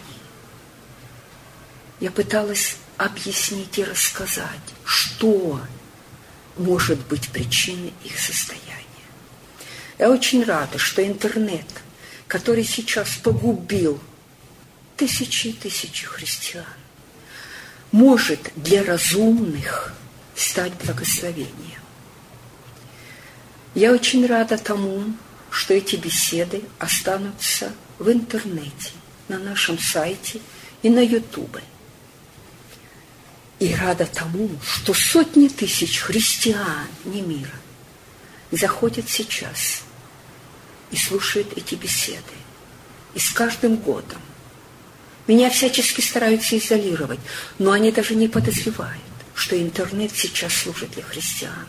Я пыталась объяснить и рассказать, что может быть причиной их состояния. Я очень рада, что интернет, который сейчас погубил тысячи и тысячи христиан, может для разумных стать благословением. Я очень рада тому, что эти беседы останутся в интернете, на нашем сайте и на Ютубе. И рада тому, что сотни тысяч христиан, не мира, заходят сейчас и слушают эти беседы. И с каждым годом меня всячески стараются изолировать, но они даже не подозревают, что интернет сейчас служит для христиан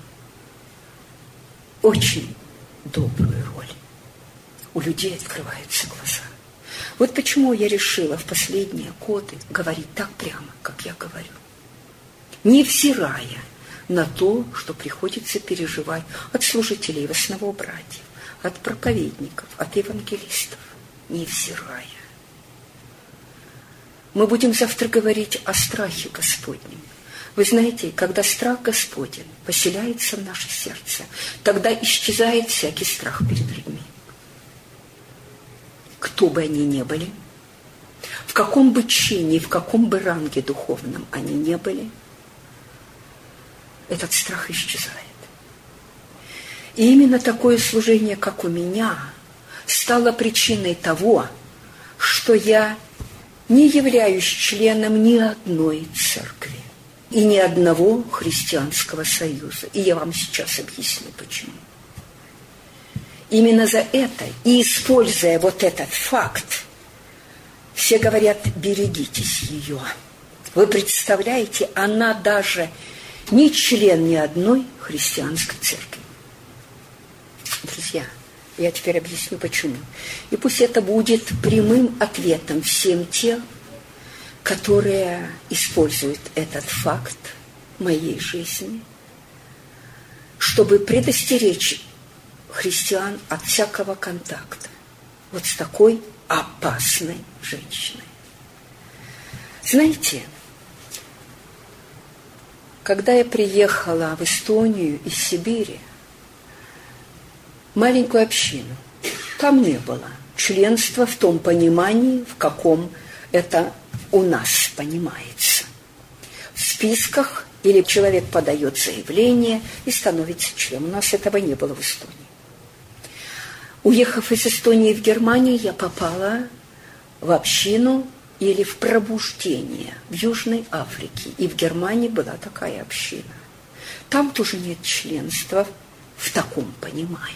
очень добрую роль. У людей открываются глаза. Вот почему я решила в последние годы говорить так прямо, как я говорю. Невзирая на то, что приходится переживать от служителей в основобратьев, от проповедников, от евангелистов. Невзирая. Мы будем завтра говорить о страхе Господнем. Вы знаете, когда страх Господень поселяется в наше сердце, тогда исчезает всякий страх перед людьми. Кто бы они ни были, в каком бы чине, в каком бы ранге духовном они ни были, этот страх исчезает. И именно такое служение, как у меня, стало причиной того, что я не являюсь членом ни одной церкви и ни одного христианского союза. И я вам сейчас объясню, почему. Именно за это, и используя вот этот факт, все говорят, берегитесь ее. Вы представляете, она даже не член ни одной христианской церкви. Друзья, я теперь объясню, почему. И пусть это будет прямым ответом всем тем, которые используют этот факт моей жизни, чтобы предостеречь христиан от всякого контакта вот с такой опасной женщиной. Знаете, когда я приехала в Эстонию из Сибири, маленькую общину, там не было членства в том понимании, в каком это у нас понимается. В списках или человек подает заявление и становится членом. У нас этого не было в Эстонии. Уехав из Эстонии в Германию, я попала в общину или в пробуждение в Южной Африке. И в Германии была такая община. Там тоже нет членства в таком понимании.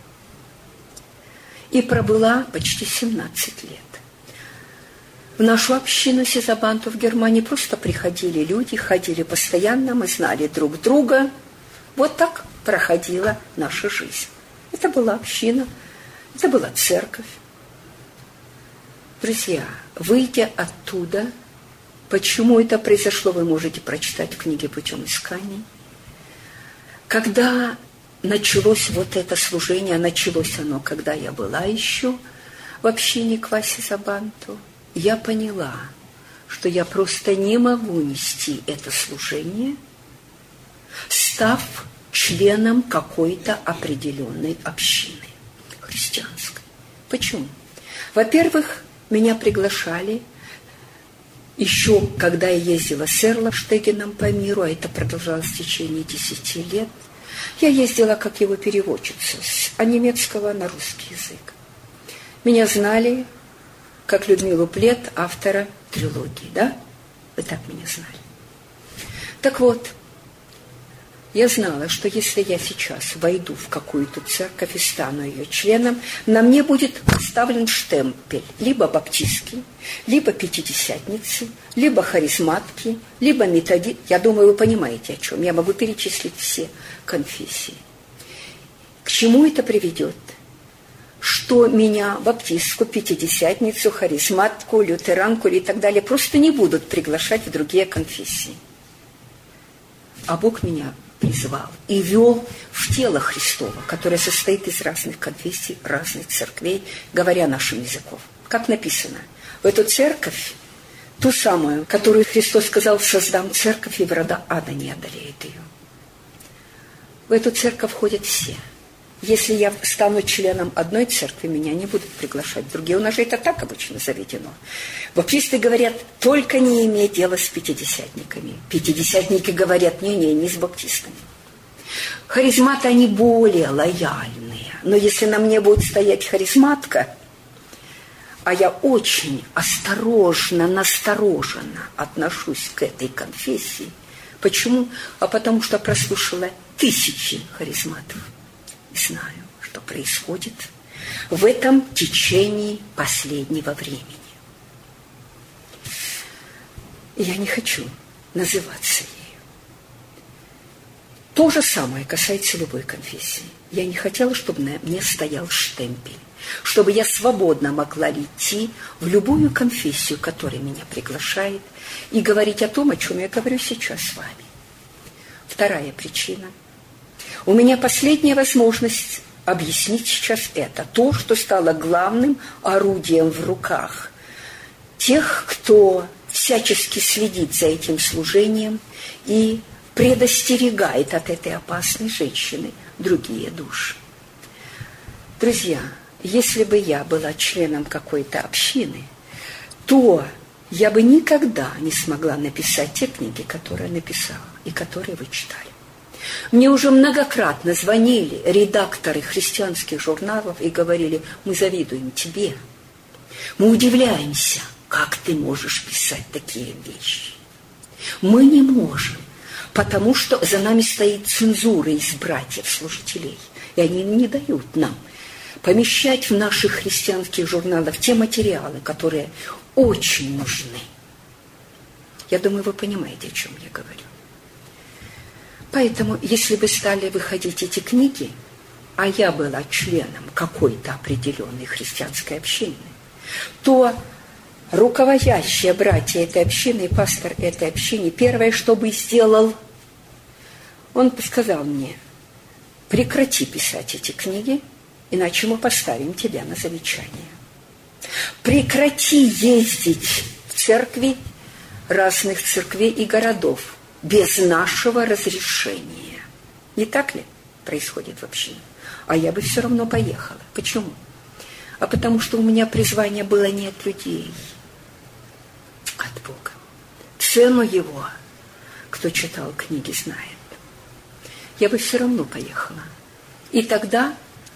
И пробыла почти семнадцать лет. В нашу общину Сизабанту в Германии просто приходили люди, ходили постоянно, мы знали друг друга. Вот так проходила наша жизнь. Это была община, это была церковь. Друзья, выйдя оттуда, почему это произошло, вы можете прочитать в книге «Путем исканий». Когда началось вот это служение, началось оно, когда я была еще в общине Кваси Забанту, я поняла, что я просто не могу нести это служение, став членом какой-то определенной общины христианской. Почему? Во-первых, меня приглашали еще, когда я ездила с Эрлом Штегеном по миру, а это продолжалось в течение десяти лет, я ездила как его переводчица с немецкого на русский язык. Меня знали как Людмилу Плет, автора трилогии, да? Вы так меня знали. Так вот, я знала, что если я сейчас войду в какую-то церковь и стану ее членом, на мне будет поставлен штемпель либо баптистки, либо пятидесятницы, либо харизматки, либо методи. Я думаю, вы понимаете, о чем. Я могу перечислить все конфессии. К чему это приведет? Что меня, баптистку, пятидесятницу, харизматку, лютеранку и так далее, просто не будут приглашать в другие конфессии. А Бог меня призвал и вел в тело Христово, которое состоит из разных конфессий, разных церквей, говоря нашим языком. Как написано, в эту церковь, ту самую, которую Христос сказал, создам церковь, и врата ада не одолеет ее. В эту церковь входят все. Если я стану членом одной церкви, меня не будут приглашать в другие. У нас же это так обычно заведено. Баптисты говорят, только не имей дела с пятидесятниками. Пятидесятники говорят, не-не, не с баптистами. Харизматы, они более лояльные. Но если на мне будет стоять харизматка, а я очень осторожно, настороженно отношусь к этой конфессии, Почему? А потому что прослушала тысячи харизматов. И знаю, что происходит в этом течении последнего времени. И я не хочу называться ею. То же самое касается любой конфессии. Я не хотела, чтобы на мне стоял штемпель, чтобы я свободно могла идти в любую конфессию, которая меня приглашает, и говорить о том, о чем я говорю сейчас с вами. Вторая причина. У меня последняя возможность объяснить сейчас это. То, что стало главным орудием в руках тех, кто всячески следит за этим служением и предостерегает от этой опасной женщины другие души. Друзья, если бы я была членом какой-то общины, то я бы никогда не смогла написать те книги, которые написала и которые вы читали. Мне уже многократно звонили редакторы христианских журналов и говорили: мы завидуем тебе, мы удивляемся, как ты можешь писать такие вещи. Мы не можем, потому что за нами стоит цензура из братьев-служителей, и они не дают нам помещать в наших христианских журналах те материалы, которые очень нужны. Я думаю, вы понимаете, о чем я говорю. Поэтому, если бы стали выходить эти книги, а я была членом какой-то определенной христианской общины, то руководящие братья этой общины и пастор этой общины, первое, что бы сделал, он сказал мне: прекрати писать эти книги, иначе мы поставим тебя на замечание. Прекрати ездить в церкви разных церквей и городов без нашего разрешения. Не так ли происходит в общине? А я бы все равно поехала. Почему? А потому что у меня призвание было не от людей, от Бога. Цену его, кто читал книги, знает. Я бы все равно поехала. И тогда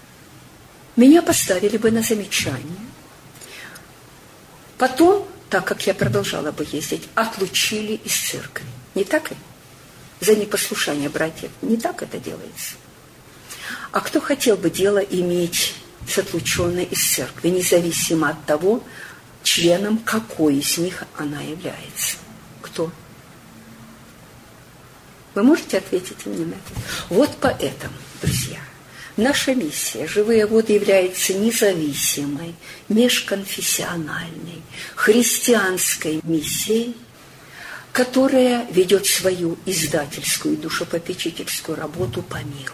меня поставили бы на замечание. Потом, так как я продолжала бы ездить, отлучили из церкви. Не так ли? За непослушание братьев. Не так это делается. А кто хотел бы дело иметь с отлученной из церкви, независимо от того, членом какой из них она является? Кто? Вы можете ответить мне на это? Вот поэтому, друзья, наша миссия «Живые воды» является независимой, межконфессиональной, христианской миссией, которая ведет свою издательскую и душепопечительскую работу по миру.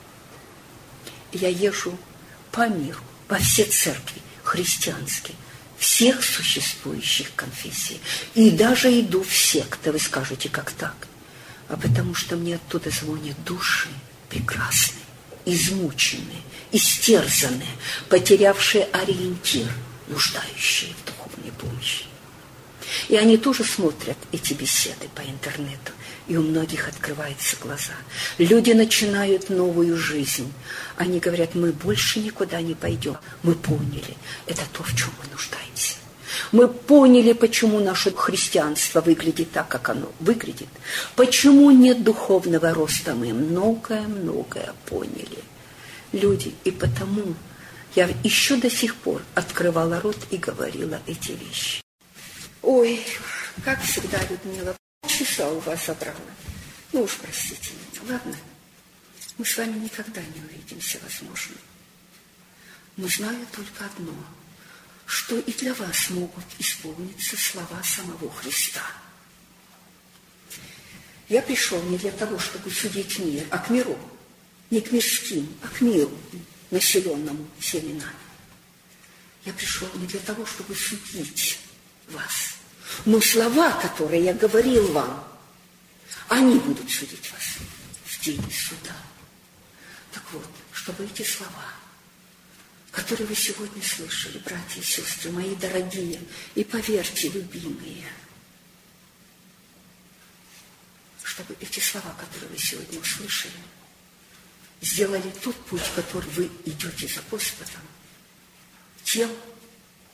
Я езжу по миру, во все церкви христианские, всех существующих конфессий. И даже иду в секты. Вы скажете, как так? А потому что мне оттуда звонят души прекрасные, измученные, истерзанные, потерявшие ориентир, нуждающие в духовной помощи. И они тоже смотрят эти беседы по интернету, и у многих открываются глаза. Люди начинают новую жизнь. Они говорят: мы больше никуда не пойдем. Мы поняли, это то, в чем мы нуждаемся. Мы поняли, почему наше христианство выглядит так, как оно выглядит. Почему нет духовного роста. Мы многое-многое поняли. Люди, и потому я еще до сих пор открывала рот и говорила эти вещи. Ой, как всегда, Людмила, полчаса у вас забрала. Ну уж простите меня, ладно? Мы с вами никогда не увидимся, возможно. Но знаю только одно, что и для вас могут исполниться слова самого Христа. Я пришел не для того, чтобы судить мир, а к миру. Не к мирским, а к миру, населенному семенами. Я пришел не для того, чтобы судить вас. Но слова, которые я говорил вам, они будут судить вас в день суда. Так вот, чтобы эти слова, которые вы сегодня слышали, братья и сестры, мои дорогие, и поверьте, любимые, чтобы эти слова, которые вы сегодня услышали, сделали тот путь, который вы идете за Господом, тем,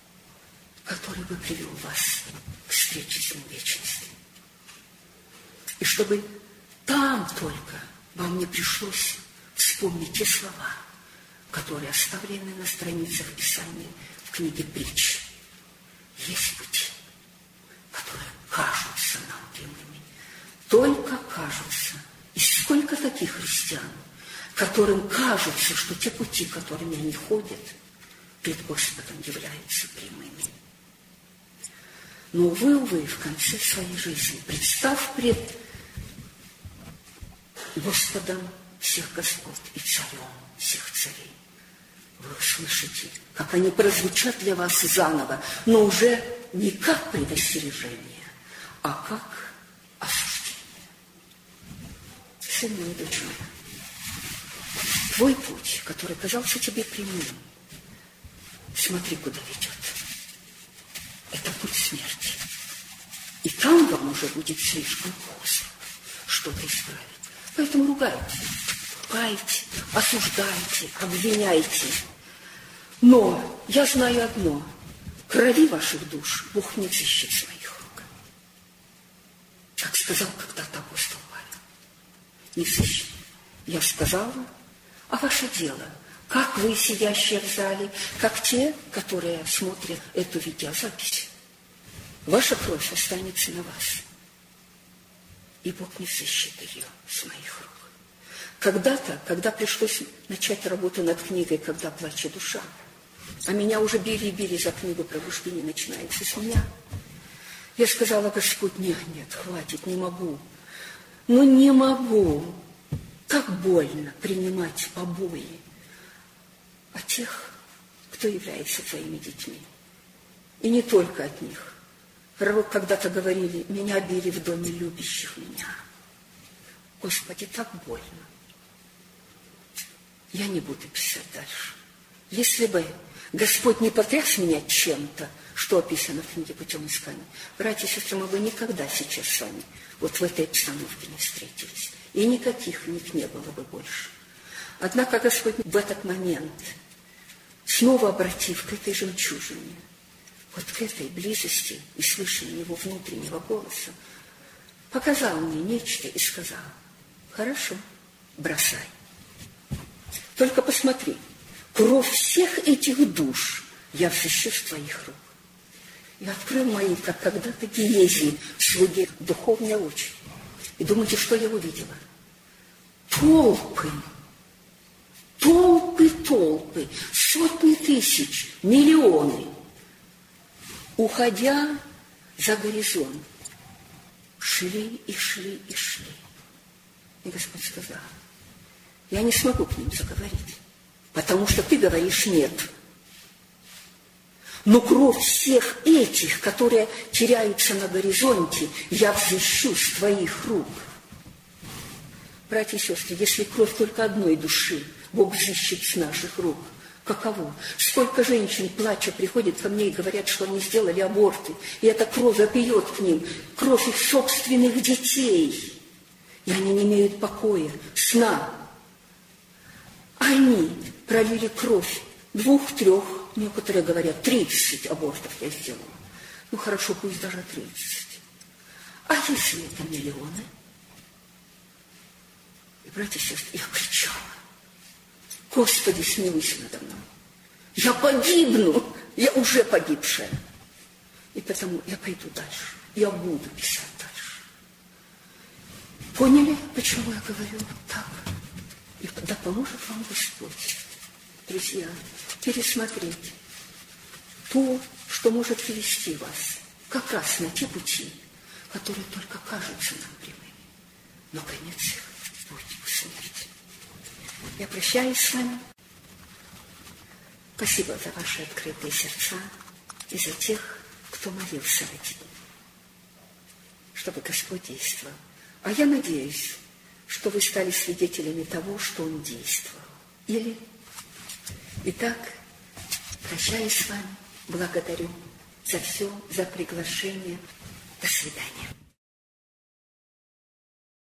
который бы привел вас к встрече с Ним в вечности. И чтобы там только вам не пришлось вспомнить те слова, которые оставлены на страницах Писания в книге Притч. Есть пути, которые кажутся нам прямыми, только кажутся. И сколько таких христиан, которым кажется, что те пути, которыми они ходят, пред Господом являются прямыми. Но, увы, увы, в конце своей жизни, представ пред Господом всех господ и царем всех царей, вы услышите, как они прозвучат для вас заново, но уже не как предостережение, а как осуждение. Сын мой, дочь моя, твой путь, который казался тебе прямым, смотри, куда ведет. Это путь смерти. И там вам уже будет слишком поздно что-то исправить. Поэтому ругайте, кайте, осуждайте, обвиняйте. Но я знаю одно. Крови ваших душ Бог не взыщет с моих рук. Как сказал когда-то апостол Павел. Не взыщет. Я сказала, а ваше дело, как вы, сидящие в зале, как те, которые смотрят эту видеозапись. Ваша кровь останется на вас. И Бог не взыщет ее с моих рук. Когда-то, когда пришлось начать работу над книгой «Когда плачет душа», а меня уже били и били за книгу «Пробуждение начинается с меня», я сказала: Господь, нет, нет, хватит, не могу. Ну, не могу. Так больно принимать побои от тех, кто является твоими детьми. И не только от них. Пророк когда-то говорили: меня били в доме любящих меня. Господи, так больно. Я не буду писать дальше. Если бы Господь не потряс меня чем-то, что описано в книге «Путем искания», братья и сестры, мы бы никогда сейчас с вами вот в этой обстановке не встретились. И никаких книг не было бы больше. Однако Господь в этот момент, снова обратив к этой жемчужине, вот к этой близости и слышанию его внутреннего голоса, показал мне нечто и сказал: хорошо, бросай. Только посмотри, кровь всех этих душ я взыщу с твоих рук. И открыл мои, как когда-то Генезии, слуги, духовные очи. И думаете, что я увидела? Толпы, толпы, толпы, сотни тысяч, миллионы, уходя за горизонт, шли и шли и шли. И Господь сказал: я не смогу к ним заговорить, потому что ты говоришь нет. Но кровь всех этих, которые теряются на горизонте, я взыщу с твоих рук. Братья и сестры, если кровь только одной души Бог взыщет с наших рук, каково? Сколько женщин, плача, приходят ко мне и говорят, что они сделали аборты, и эта кровь опьет к ним, кровь их собственных детей, и они не имеют покоя, сна. Они пролили кровь двух, трех, некоторые говорят, тридцать абортов я сделала. Ну хорошо, пусть даже тридцать. А если это миллионы? И, братья и сестры, я кричала: Господи, смилуйся надо мной. Я погибну, я уже погибшая. И потому я пойду дальше, я буду писать дальше. Поняли, почему я говорю так? И да поможет вам Господь, друзья, пересмотреть то, что может привести вас как раз на те пути, которые только кажутся нам прямыми, но конец их будет смерть. Я прощаюсь с вами. Спасибо за ваши открытые сердца и за тех, кто молился ради них, чтобы Господь действовал. А я надеюсь, что вы стали свидетелями того, что Он действовал. Или, итак, прощаюсь с вами, благодарю за все, за приглашение. До свидания.